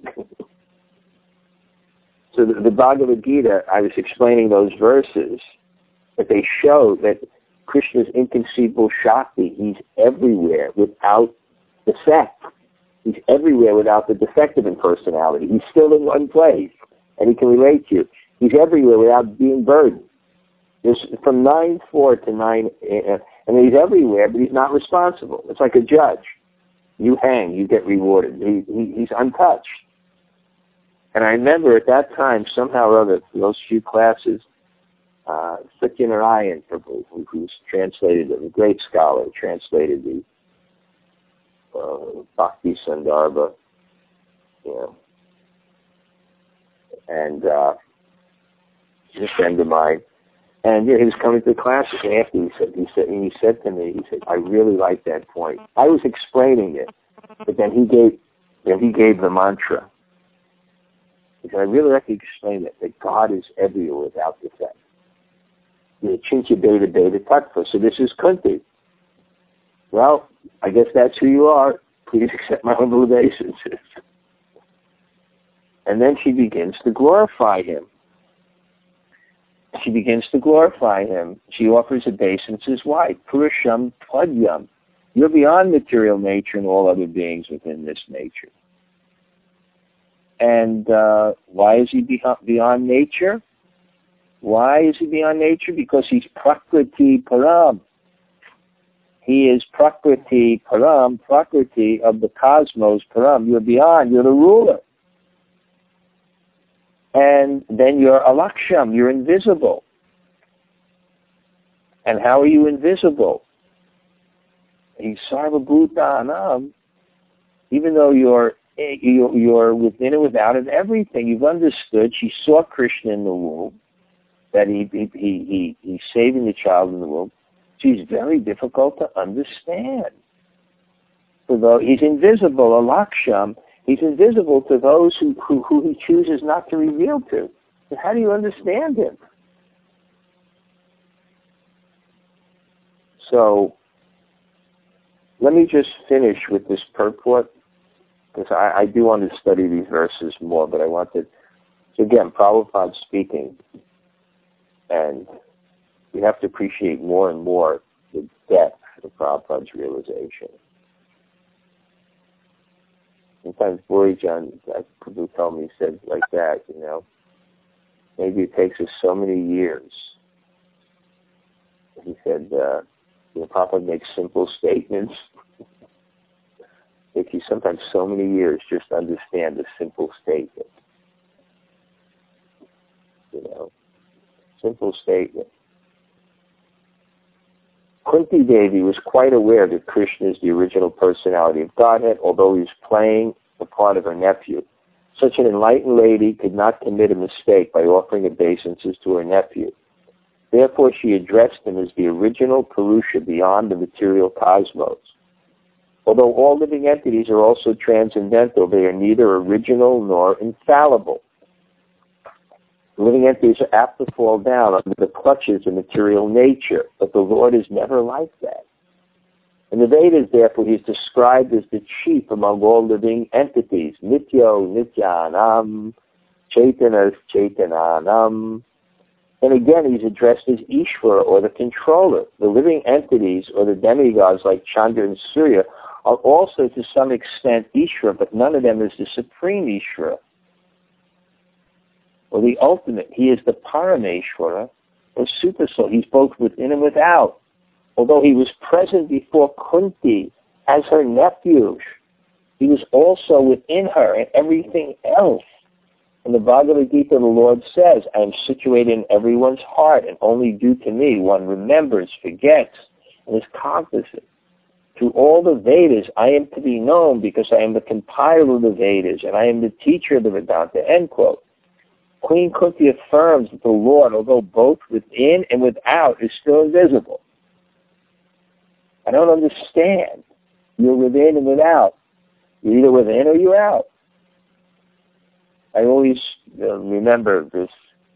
So the Bhagavad Gita, I was explaining those verses, that they show that Krishna's inconceivable Shakti, he's everywhere without defect. He's everywhere without the defective impersonality. He's still in one place, and he can relate to you. He's everywhere without being burdened. There's from 9.4 to 9, and he's everywhere, but he's not responsible. It's like a judge. You hang, you get rewarded. He's untouched. And I remember at that time, somehow or other, for those few classes, Satyanarayan Prabhu, who's translated, a great scholar, translated the Bhakti Sandarbha, and he's a friend of mine. And he was coming to the classes, and after he said to me, I really like that point. I was explaining it, but then he gave the mantra. He said, I really like to explain that God is everywhere without defect. Chincha beta beta tattva. So this is Kunti. Well, I guess that's who you are. Please accept my humble obeisances. And then she begins to glorify him. She offers obeisances. Why? Purusham Tvadyam. You're beyond material nature and all other beings within this nature. And why is he beyond nature? Because he's Prakriti Param. He is Prakriti Param, Prakriti of the cosmos Param. You're beyond, you're the ruler. And then you're Alaksham, you're invisible. And how are you invisible? He's Sarvabhutanam. Even though you're within and without of everything. You've understood. She saw Krishna in the womb, that he's saving the child in the womb. She's very difficult to understand. Although he's invisible, Alaksham, he's invisible to those who he chooses not to reveal to. So how do you understand him? So let me just finish with this purport, because I do want to study these verses more, but I wanted, so again, Prabhupada speaking, and we have to appreciate more and more the depth of Prabhupada's realization. Sometimes Burijan, Prabhu told me, said like that, maybe it takes us so many years. He said, Prabhupada makes simple statements. It takes you sometimes so many years just to understand a simple statement. Simple statement. Kunti Devi was quite aware that Krishna is the original personality of Godhead, although he was playing the part of her nephew. Such an enlightened lady could not commit a mistake by offering obeisances to her nephew. Therefore, she addressed him as the original Purusha beyond the material cosmos. Although all living entities are also transcendental, they are neither original nor infallible. Living entities are apt to fall down under the clutches of material nature, but the Lord is never like that. In the Vedas, therefore, he is described as the chief among all living entities. Nityo Nityanam, Chaitana Chaitananam. And again, he's addressed as Ishvara, or the controller. The living entities, or the demigods like Chandra and Surya, are also to some extent Ishvara, but none of them is the supreme Ishvara, or the ultimate. He is the Parameshvara, or super soul. He's both within and without. Although he was present before Kunti as her nephew, he was also within her and everything else. In the Bhagavad Gita, the Lord says, I am situated in everyone's heart, and only due to me one remembers, forgets, and is cognizant. Through all the Vedas, I am to be known because I am the compiler of the Vedas, and I am the teacher of the Vedanta, end quote. Queen Kunti affirms that the Lord, although both within and without, is still invisible. I don't understand. You're within and without. You're either within or you're out. I always remember this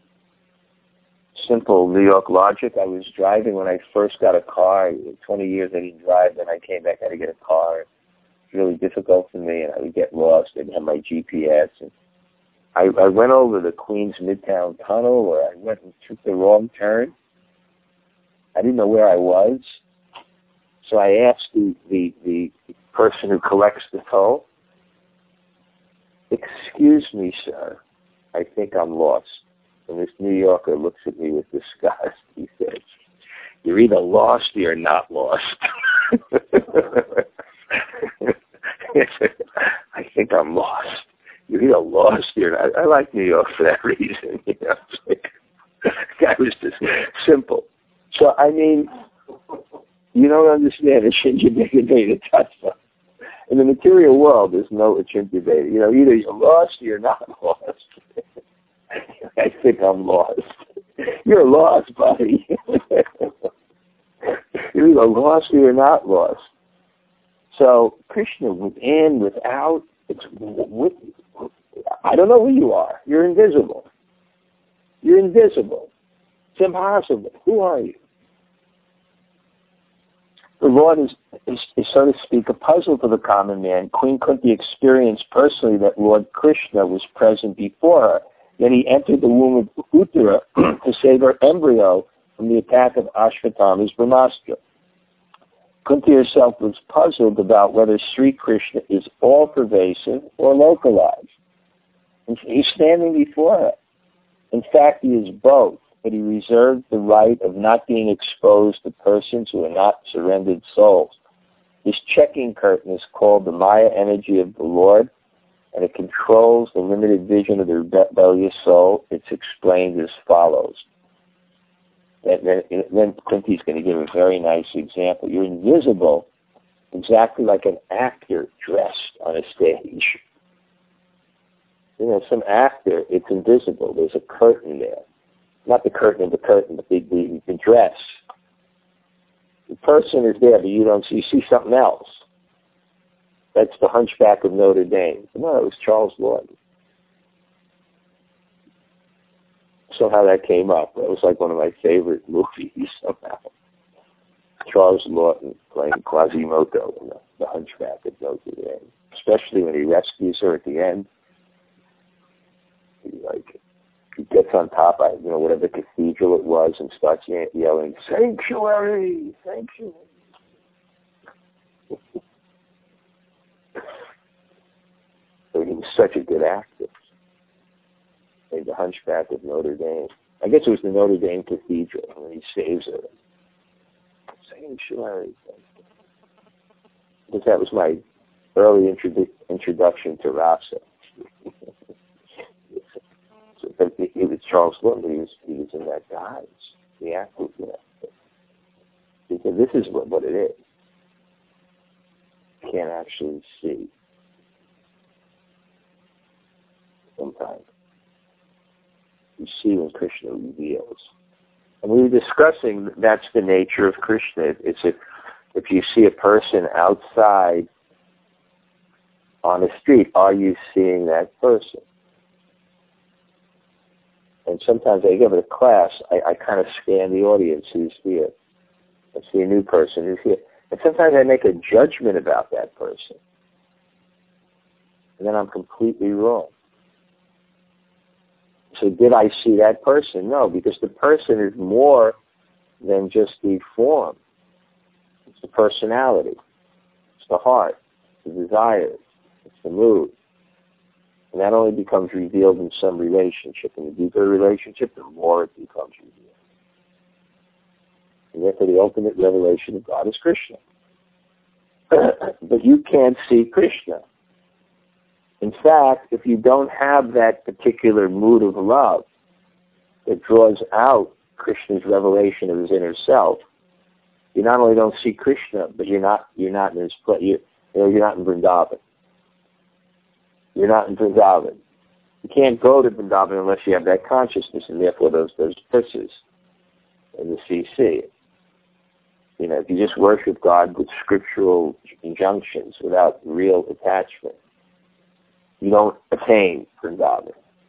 simple New York logic. I was driving when I first got a car. 20 years I didn't drive. Then I came back, I had to get a car. It was really difficult for me, and I would get lost. I didn't have my GPS. And I went over the Queens Midtown Tunnel, where I went and took the wrong turn. I didn't know where I was. So I asked the person who collects the toll, excuse me, sir, I think I'm lost. And this New Yorker looks at me with disgust. He says, you're either lost or you're not lost. I think I'm lost. You're either lost or you're not. I like New York for that reason. You know, that was just simple. So, I mean, you don't understand Achintya Bheda Tattva. In the material world, there's no Achintya Bheda. You know, either you're lost or you're not lost. I think I'm lost. You're lost, buddy. You're either lost or you're not lost. So, Krishna, within, without, I don't know who you are. You're invisible. You're invisible. It's impossible. Who are you? The Lord is, so to speak, a puzzle to the common man. Queen Kunti experienced personally that Lord Krishna was present before her. Then he entered the womb of Uttara to save her embryo from the attack of Ashvatthama's Brahmastra. Kunti herself was puzzled about whether Sri Krishna is all-pervasive or localized. And he's standing before her. In fact, he is both, but he reserved the right of not being exposed to persons who are not surrendered souls. This checking curtain is called the Maya energy of the Lord, and it controls the limited vision of the rebellious soul. It's explained as follows. Then Kunti's going to give a very nice example. You're invisible, exactly like an actor dressed on a stage. You know, some actor, it's invisible. There's a curtain there. Not the curtain of the curtain, but the dress. The person is there, but you don't see. You see something else. That's the Hunchback of Notre Dame. No, it was Charles Laughton. Somehow that came up. That was like one of my favorite movies somehow. Charles Laughton playing Quasimodo in the Hunchback of Notre Dame. Especially when he rescues her at the end. He gets on top of, whatever cathedral it was and starts yelling, "Sanctuary! Sanctuary!" So he was such a good actor. Played the Hunchback of Notre Dame. I guess it was the Notre Dame Cathedral when he saves her. Sanctuary. Because that was my early introduction to rasa. But it was Charles Laughton. He was in that guise. The actor, He said, "This is what it is. You can't actually see. Sometimes you see when Krishna reveals." And we were discussing that's the nature of Krishna. It's if you see a person outside on the street, are you seeing that person? And sometimes I give it a class, I kind of scan the audience who's here. I see a new person who's here. And sometimes I make a judgment about that person. And then I'm completely wrong. So did I see that person? No, because the person is more than just the form. It's the personality. It's the heart. It's the desires. It's the mood. And that only becomes revealed in some relationship. And the deeper the relationship, the more it becomes revealed. And therefore the ultimate revelation of God is Krishna. But you can't see Krishna. In fact, if you don't have that particular mood of love that draws out Krishna's revelation of his inner self, you not only don't see Krishna, but you're not in his place. You're not in Vrindavan. You're not in Vrindavan. You can't go to Vrindavan unless you have that consciousness, and therefore those verses in the CC. You know, if you just worship God with scriptural injunctions without real attachment, you don't attain Vrindavan.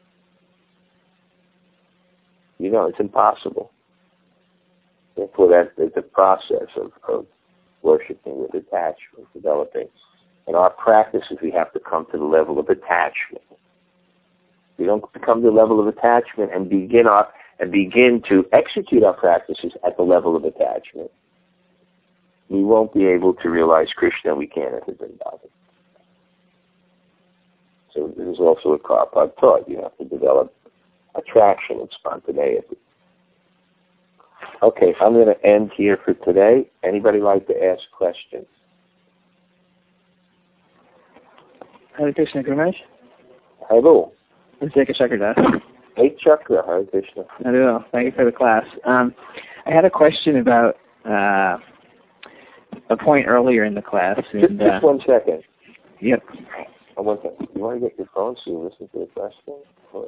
You know, it's impossible. Therefore, that's the process of worshiping with attachment, developing. In our practices, we have to come to the level of attachment. We don't come to the level of attachment and begin to execute our practices at the level of attachment. We won't be able to realize Krishna. We can't enter Vrindavan. So this is also what Prabhupada taught. You have to develop attraction and spontaneity. Okay, I'm going to end here for today. Anybody like to ask questions? Hare Krishna, Gurumaharaj. Hello. Let's take a Chakra Das. Hey, Chakra. Hare Krishna. Hello. Thank you for the class. I had a question about a point earlier in the class. And, just 1 second. Yep. Oh, 1 second. You want to get your phone so you listen to the question? Or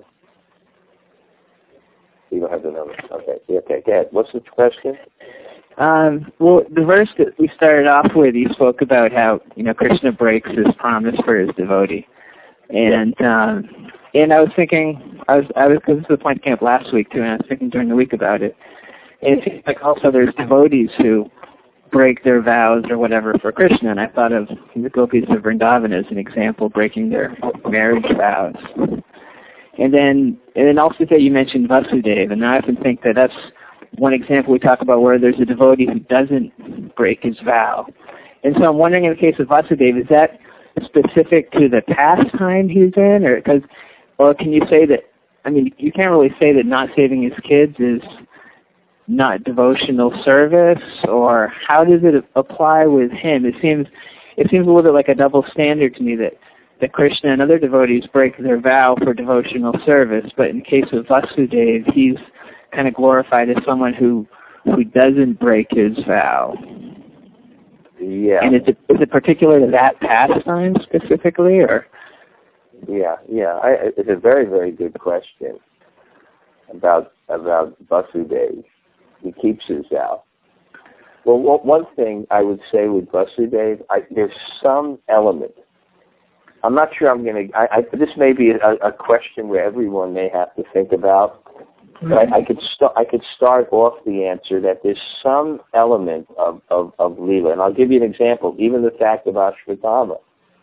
you don't have the number. Okay. Okay, go ahead. What's the question? Well, the verse that we started off with, you spoke about how, Krishna breaks his promise for his devotee. And and I was thinking, because this is the point that came up last week too, and I was thinking during the week about it. And it seems like also there's devotees who break their vows or whatever for Krishna, and I thought of the gopis of Vrindavan as an example, breaking their marriage vows. And then also that you mentioned Vasudeva, and I often think that that's one example we talk about where there's a devotee who doesn't break his vow. And so I'm wondering, in the case of Vasudeva, is that specific to the pastime he's in, or can you say that? I mean, you can't really say that not saving his kids is not devotional service, or how does it apply with him? It seems a little bit like a double standard to me that Krishna and other devotees break their vow for devotional service, but in the case of Vasudeva, he's kind of glorified as someone who doesn't break his vow. Yeah. And is it particular to that pastime specifically, or? Yeah. It's a very, very good question about Vasudeva. He keeps his vow. Well, one thing I would say with Vasudeva, there's some element. I'm not sure I'm going to. This may be a question where everyone may have to think about. But I could start off the answer that there's some element of Leela, and I'll give you an example. Even the fact of Ashvatthama.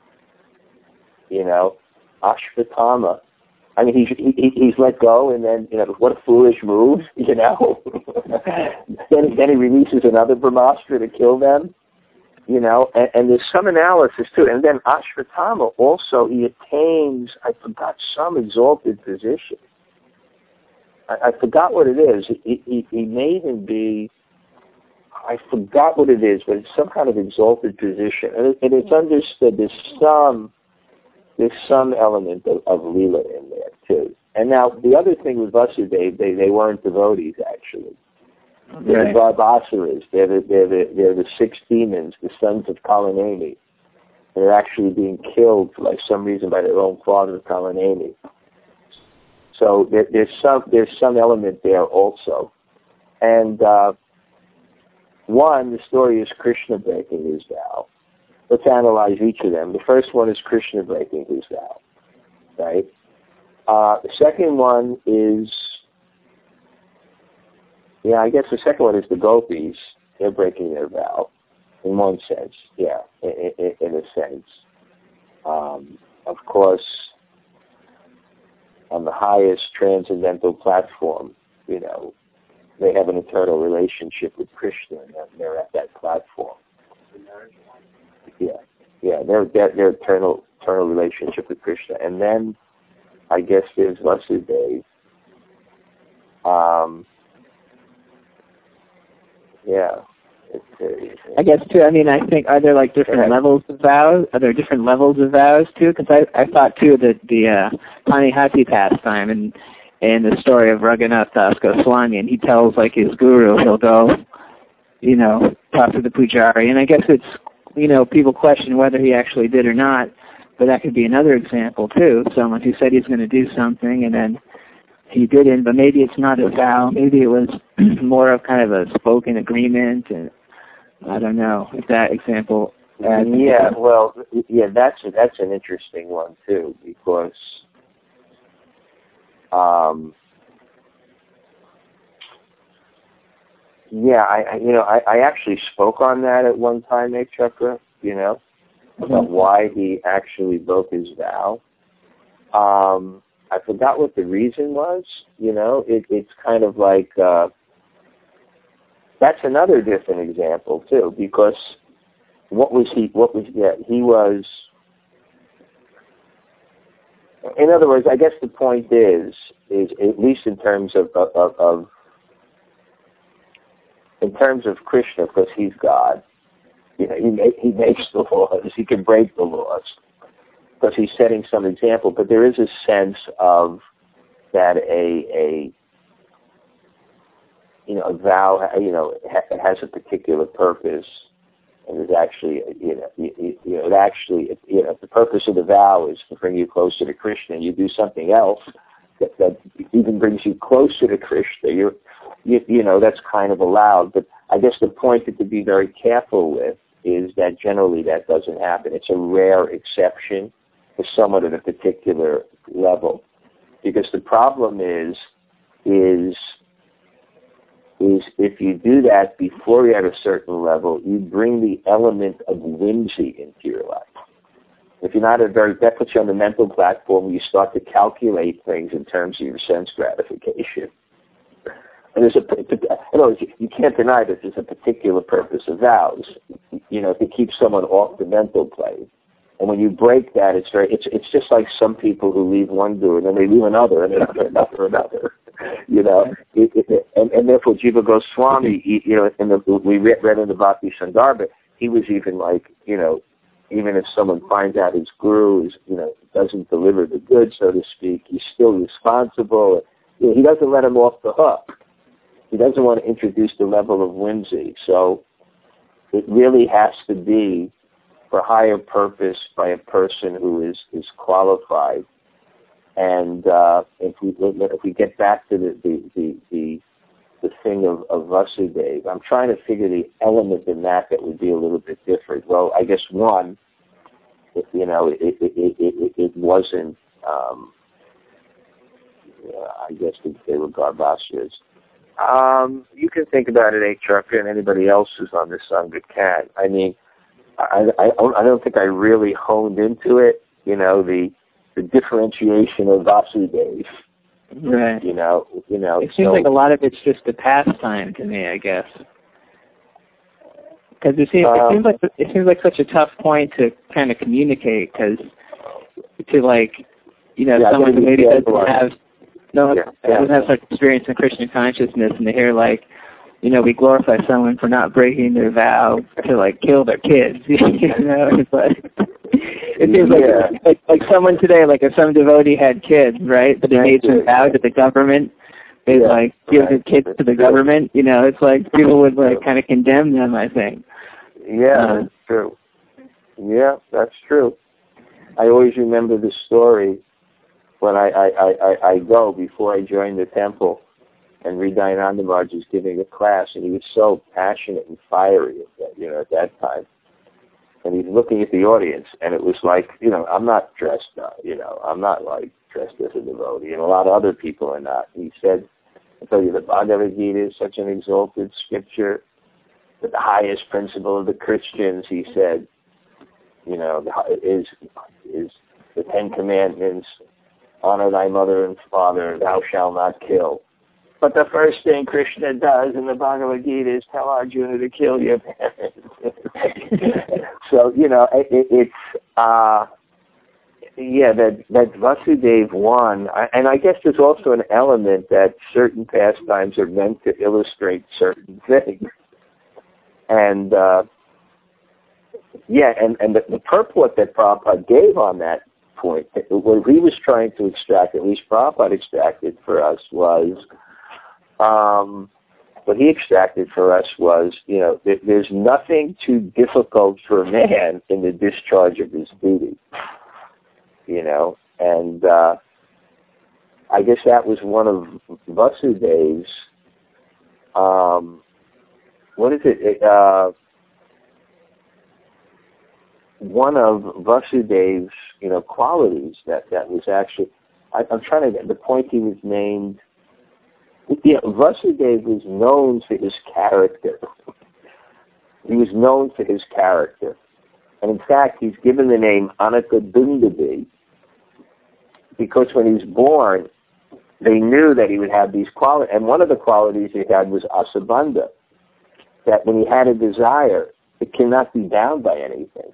Ashvatthama. I mean, he's let go, and then what a foolish move, then he releases another Brahmastra to kill them, and there's some analysis too. And then Ashvatthama also, he attains, I forgot, some exalted position. I forgot what it is. He made him be, I forgot what it is, but it's some kind of exalted position. And it's understood there's some element of Leela in there, too. And now, the other thing with Vasudeva, they weren't devotees, actually. They're the Varbasuras. They're the 6 demons, the sons of Kalaneni. They're actually being killed, for some reason, by their own father, Kalaneni. So there's some element there also. And the story is Krishna breaking his vow. Let's analyze each of them. The first one is Krishna breaking his vow, right? The second one is Yeah, I guess the second one is the gopis. They're breaking their vow, in one sense. Yeah, in a sense. Of course, on the highest transcendental platform, they have an eternal relationship with Krishna, and they're at that platform. Yeah, their eternal relationship with Krishna, and then I guess there's Vasudeva. Yeah. I guess too. I mean, I think, are there like different levels of vows? Are there different levels of vows too? Because I thought too that the Panihati pastime and the story of Raghunath Das Goswami, and he tells like his guru, he'll go, talk to the pujari, and I guess it's, people question whether he actually did or not, but that could be another example too. Someone who said he's going to do something and then he didn't, but maybe it's not a vow. Maybe it was more of kind of a spoken agreement, and I don't know if that example. That's an interesting one too, because I actually spoke on that at one time, Chakra, about why he actually broke his vow. I forgot what the reason was. It's kind of like that's another different example too, because he was. In other words, I guess the point is at least in terms of Krishna, because he's God. He makes the laws. He can break the laws because he's setting some example. But there is a sense of that a vow, has a particular purpose, and is actually, if the purpose of the vow is to bring you closer to Krishna, and you do something else that even brings you closer to Krishna, that's kind of allowed. But I guess the point to be very careful with is that generally that doesn't happen. It's a rare exception for someone at a particular level, because the problem is if you do that before you're at a certain level, you bring the element of whimsy into your life. If you're not that puts you on the mental platform where you start to calculate things in terms of your sense gratification. And you can't deny that there's a particular purpose of vows, to keep someone off the mental plane. And when you break that, it's just like some people who leave one guru and then they leave another and another. And therefore Jiva Goswami, we read in the Bhakti Sandarbha, he was even like, even if someone finds out his guru doesn't deliver the goods, so to speak, he's still responsible. He doesn't let him off the hook. He doesn't want to introduce the level of whimsy. So it really has to be for higher purpose by a person who is qualified. And if we get back to the thing of Vasudeva, I'm trying to figure the element in that would be a little bit different. Well, I guess one, it wasn't. I guess they were Garbhashyas. You can think about it, Chakra, and anybody else who's on this Sangha can. I mean, I don't think I really honed into it. The differentiation of Vasudeva. Right. It seems like a lot of it's just a pastime to me, I guess. Because it seems like such a tough point to kind of communicate, because someone who maybe doesn't have such experience in Christian consciousness, and they hear we glorify someone for not breaking their vow to kill their kids. It's like, it seems like someone today, if some devotee had kids, right, but they made some vow to the government, they give their kids to the government. It's like people would kind of condemn them, I think. Yeah, that's true. Yeah, that's true. I always remember the story when I go before I joined the temple. And Hridayananda Maharaj was giving a class, and he was so passionate and fiery at that time. And he's looking at the audience, and it was like, I'm not dressed, I'm not dressed as a devotee, and a lot of other people are not. He said, I told you the Bhagavad Gita is such an exalted scripture. But the highest principle of the Christians, he said, is the Ten Commandments: honor thy mother and father, thou shalt not kill. But the first thing Krishna does in the Bhagavad Gita is tell Arjuna to kill your parents. So, that Vasudeva won, and I guess there's also an element that certain pastimes are meant to illustrate certain things. And, the purport that Prabhupada gave on that point, what he was trying to extract, at least Prabhupada extracted for us, was, what he extracted for us was, there's nothing too difficult for a man in the discharge of his duty, and I guess that was one of Vasudev's, one of Vasudev's, qualities that was actually, I'm trying to get the point he was named. Vasudeva was known for his character. He was known for his character. And in fact, he's given the name Anakadundabi because when he was born, they knew that he would have these qualities. And one of the qualities he had was asabandha, that when he had a desire, it cannot be bound by anything.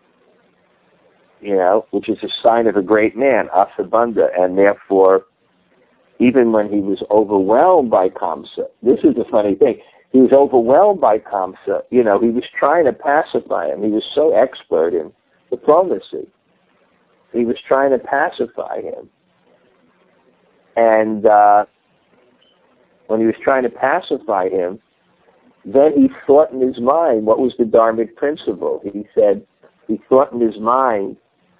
Which is a sign of a great man, asabandha, and therefore, even when he was overwhelmed by Kamsa, this is the funny thing, he was overwhelmed by Kamsa, he was trying to pacify him. He was so expert in diplomacy. He was trying to pacify him. And when he was trying to pacify him, then he thought in his mind, what was the dharmic principle? He said, he thought in his mind,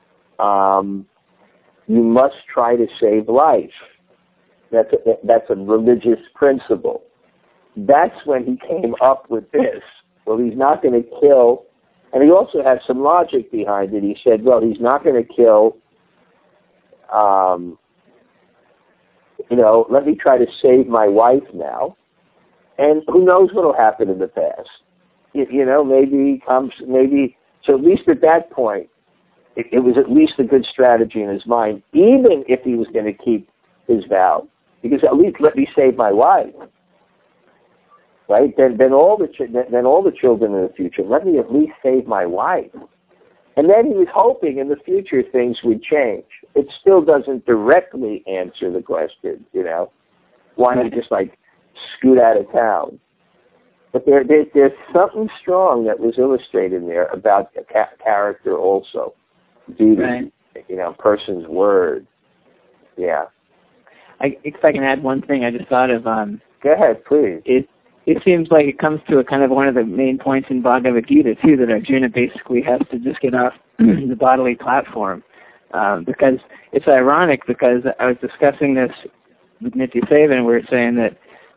you must try to save life. That's a religious principle. That's when he came up with this. Well, he's not going to kill, and he also had some logic behind it. He said, well, he's not going to kill, let me try to save my wife now, and who knows what will happen in the past. Maybe, so at least at that point, it was at least a good strategy in his mind, even if he was going to keep his vow. Because at least let me save my wife, right? Then all the children in the future. Let me at least save my wife, and then he was hoping in the future things would change. It still doesn't directly answer the question, why not just scoot out of town? But there's something strong that was illustrated in there about character also, duty, right. Person's word, yeah. If I can add one thing, I just thought of. Go ahead, please. It seems like it comes to a kind of one of the main points in Bhagavad Gita too, that Arjuna basically has to just get off the bodily platform, because it's ironic. Because I was discussing this with Nitya Seva, and we were saying that,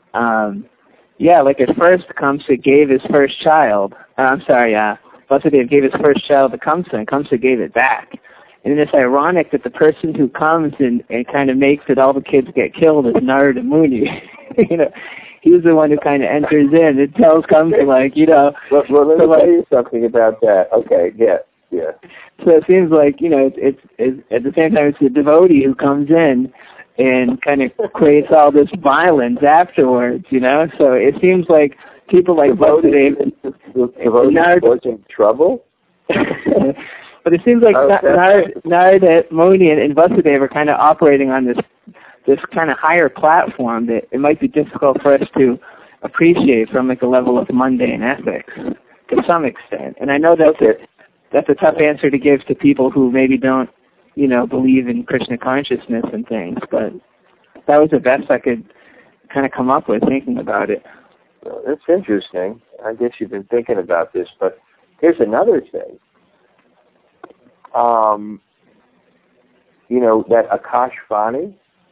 at first Kamsa gave his first child. Vasudeva gave his first child to Kamsa, and Kamsa gave it back. And it's ironic that the person who comes and kind of makes it all the kids get killed is Narada Muni. He's the one who kind of enters in and tells Kamsa, Well, let me tell you something about that. Okay, yeah. So it seems like, it's at the same time it's the devotee who comes in and kind of creates all this violence afterwards, So it seems like people like Vasudeva... Devotee causing trouble? But it seems like Narada Muni and Vasudeva are kind of operating on this kind of higher platform that it might be difficult for us to appreciate from a level of mundane ethics to some extent. And I know that's a tough answer to give to people who maybe don't, believe in Krishna consciousness and things. But that was the best I could kind of come up with thinking about it. Well, that's interesting. I guess you've been thinking about this, but here's another thing. That Akashvani,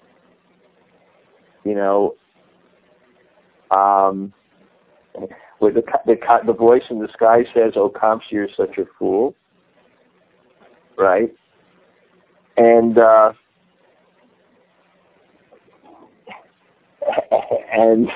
where the voice in the sky says, "Oh, Kamsa, you're such a fool," right? And And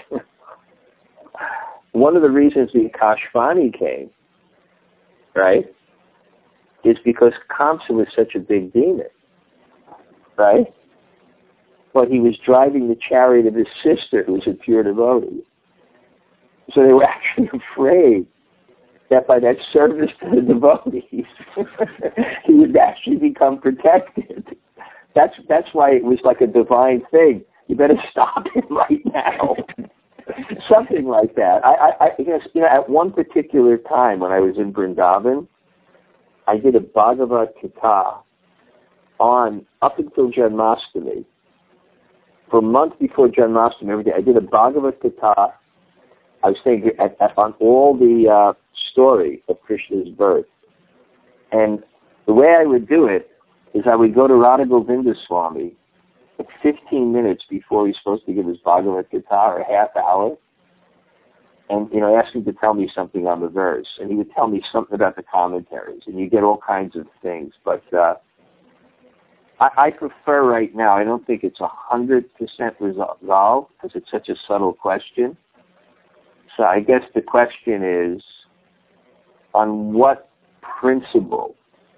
one of the reasons the Akashvani came, right, is because Kamsa was such a big demon, right? But he was driving the chariot of his sister, who was a pure devotee. So they were actually afraid that by that service to the devotees, he would actually become protected. That's why it was like a divine thing. You better stop him right now. Something like that. I guess, at one particular time when I was in Vrindavan, I did a Bhagavad Gita up until Janmashtami. For a month before Janmashtami, every day, I did a Bhagavad Gita. I was saying on all the story of Krishna's birth. And the way I would do it is I would go to Radha Govinda Swami 15 minutes before he's supposed to give his Bhagavad Gita, or a half hour, and ask him to tell me something on the verse, and he would tell me something about the commentaries, and you get all kinds of things. But I prefer right now. I don't think it's 100% resolved because it's such a subtle question. So I guess the question is, on what principle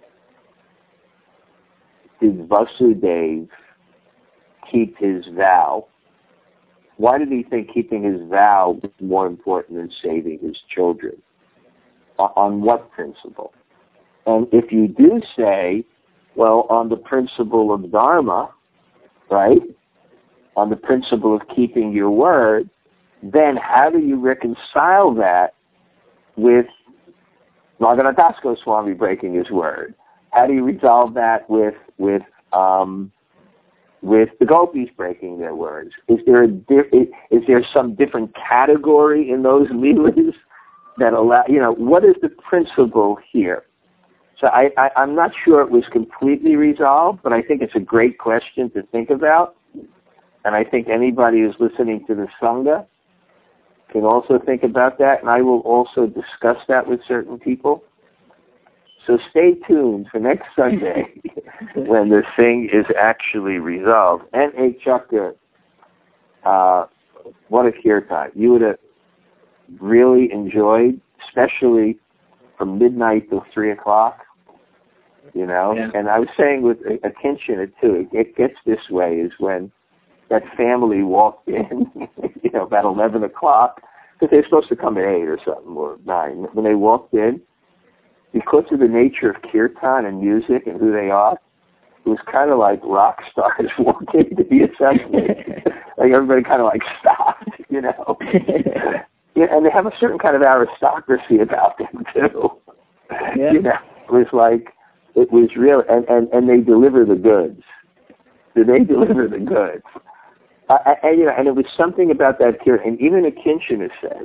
did Vasudeva keep his vow? Why did he think keeping his vow was more important than saving his children? On what principle? And if you do say, well, on the principle of Dharma, right? On the principle of keeping your word, then how do you reconcile that with Raghunath Goswami breaking his word? How do you resolve that with the gopis breaking their words? Is there some different category in those leelas that allow, what is the principle here? So I'm not sure it was completely resolved, but I think it's a great question to think about. And I think anybody who's listening to the Sangha can also think about that, and I will also discuss that with certain people. So stay tuned for next Sunday when the thing is actually resolved. And hey, Chakra, what a kirtan. You would have really enjoyed, especially from midnight till 3 o'clock, Yeah. And I was saying with a Kinshana too, it gets this way is when that family walked in, about 11 o'clock, because they're supposed to come at 8 or something, or 9. When they walked in, because of the nature of kirtan and music and who they are, it was kind of like rock stars walking to the assembly. Like everybody kind of like stopped, Yeah, and they have a certain kind of aristocracy about them too. Yeah. It was real, and they deliver the goods. They deliver the goods. And it was something about that kirtan, and even a Kinshana said,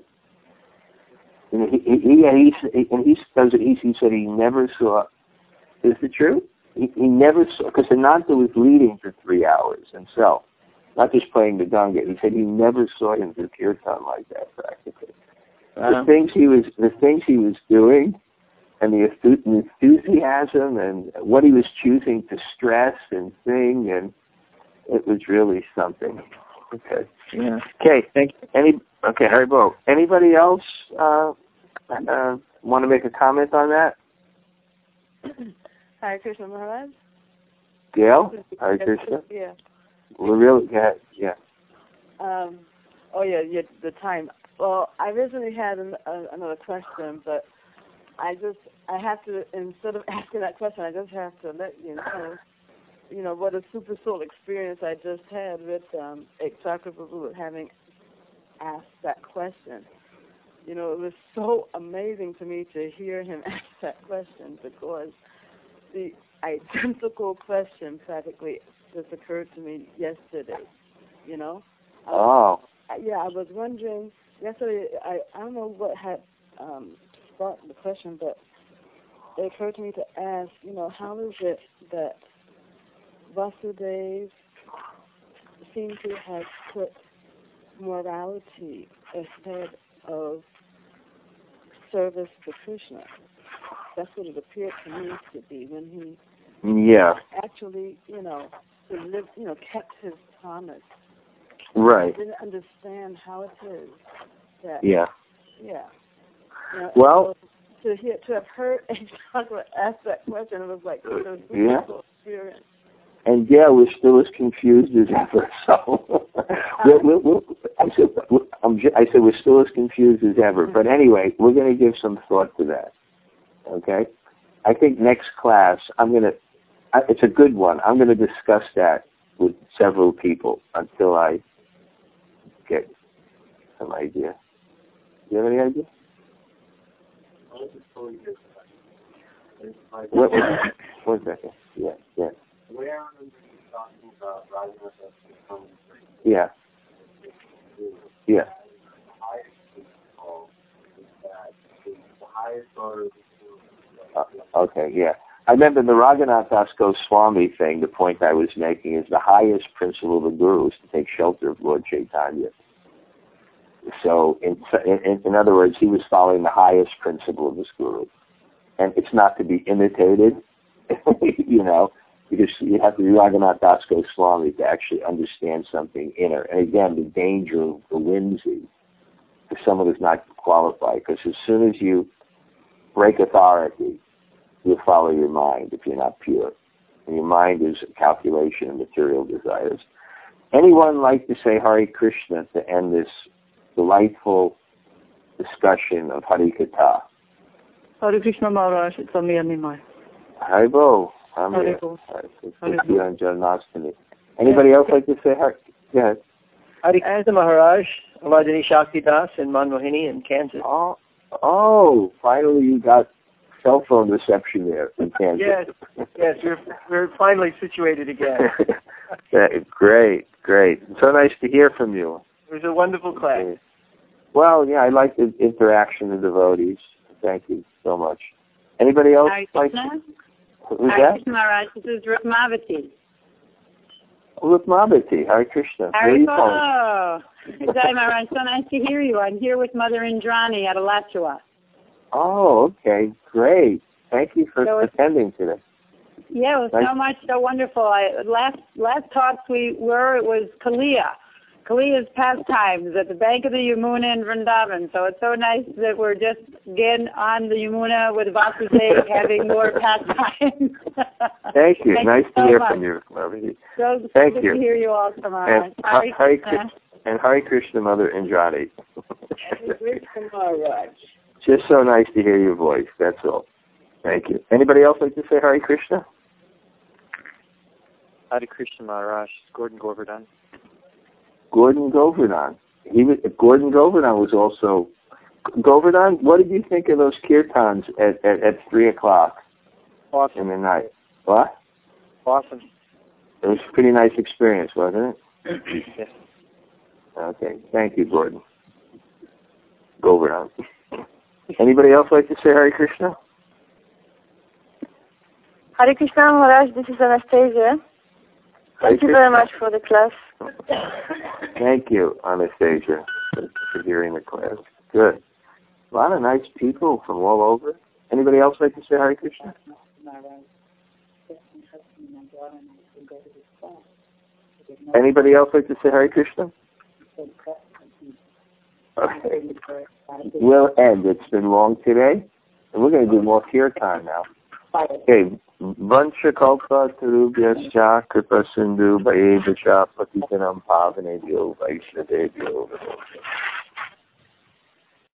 he said he never saw, is it true? He never saw, because Ananta was leading for 3 hours himself, not just playing the Ganga. He said he never saw him do kirtan like that practically. The things he was doing, and the enthusiasm, and what he was choosing to stress and sing, and it was really something. Okay. Yeah. Okay. Thank you. Okay, Haribo. Anybody else want to make a comment on that? Hare Krishna Maharaj. Gail? Hare Krishna? Yeah. Well, really? Yeah. The time. Well, I originally had another question, but I have to, instead of asking that question, I just have to let you know, what a super soul experience I just had with Ekchakra Prabhu having asked that question. It was so amazing to me to hear him ask that question, because the identical question practically just occurred to me yesterday, Oh. Yeah, I was wondering, yesterday, I don't know what had sparked the question, but it occurred to me to ask, how is it that Vasudeva seemed to have put morality ahead of service to Krishna? That's what it appeared to me to be when he actually, kept his promise Right. I didn't understand how it is that. Yeah. Yeah. You know, Well, so to have heard a chocolate ask that question, it was like a yeah. experience. And yeah, we're still as confused as ever. So I said we're still as confused as ever. But anyway, we're going to give some thought to that. Okay? I think next class, it's a good one. I'm going to discuss that with several people until I get some idea. Do you have any idea? One second. Yeah. Where are you talking about rising up as becoming free? Yeah. The highest is that the highest order of the Okay, yeah. I remember the Raghunath Das Goswami thing, the point I was making is the highest principle of the Guru is to take shelter of Lord Chaitanya. So, in other words, he was following the highest principle of this Guru. And it's not to be imitated, because you have to be Raghunath Das Goswami to actually understand something inner. And again, the danger of the whimsy for someone who's not qualified, because as soon as you break authority, you'll follow your mind if you're not pure. And your mind is a calculation of material desires. Anyone like to say Hare Krishna to end this delightful discussion of Harikatha? Hare Krishna Maharaj, it's Amir Nimai. Haribo. Haribo. Anybody else like to say Hare? Go ahead. Hare Krishna Maharaj, Amadini Shakti Das in Manmohini in Kansas. Oh, finally you got cell phone reception there in Kansas. Yes, we're finally situated again. Great. So nice to hear from you. It was a wonderful class. Okay. Well, yeah, I like the interaction of devotees. Thank you so much. Anybody else like? Who's that? Maharaj, this is Rukmavati. Rukmavati, Hare Krishna. Where are you from? Jai Maharaj, so nice to hear you. I'm here with Mother Indrani at Alachua. Oh, okay, great. Thank you for attending today. Yeah, it was so wonderful. Last talks it was Kaliya's pastimes at the bank of the Yamuna in Vrindavan. So it's so nice that we're just again on the Yamuna with Vasudev having more pastimes. Thank you. Nice to hear much. From you. So Thank good you. to hear you all tomorrow. And Hare Krishna, Mother Indrani. Hare Krishna Maharaj. Just so nice to hear your voice. That's all. Thank you. Anybody else like to say Hare Krishna? Hare Krishna Maharaj, Gordon Govardhan. Gordon Govardhan. Gordon Govardhan was also... Govardhan, what did you think of those kirtans at 3 o'clock Awesome. in the night? What? Awesome. It was a pretty nice experience, wasn't it? Yes. Okay. Thank you, Gordon. Govardhan. Anybody else like to say Hare Krishna? Hare Krishna Maharaj, this is Anastasia. Thank you very much for the class. Thank you, Anastasia, for hearing the class. Good. A lot of nice people from all over. Anybody else like to say Hare Krishna? Anybody else like to say Hare Krishna? Okay. We'll end. It's been long today, and we're going to do more kirtan now. Okay. Vansha kalpa tarubhyascha kripa sindhu bhaye vacha patitanam pavanebhyo vaishnavebhyo.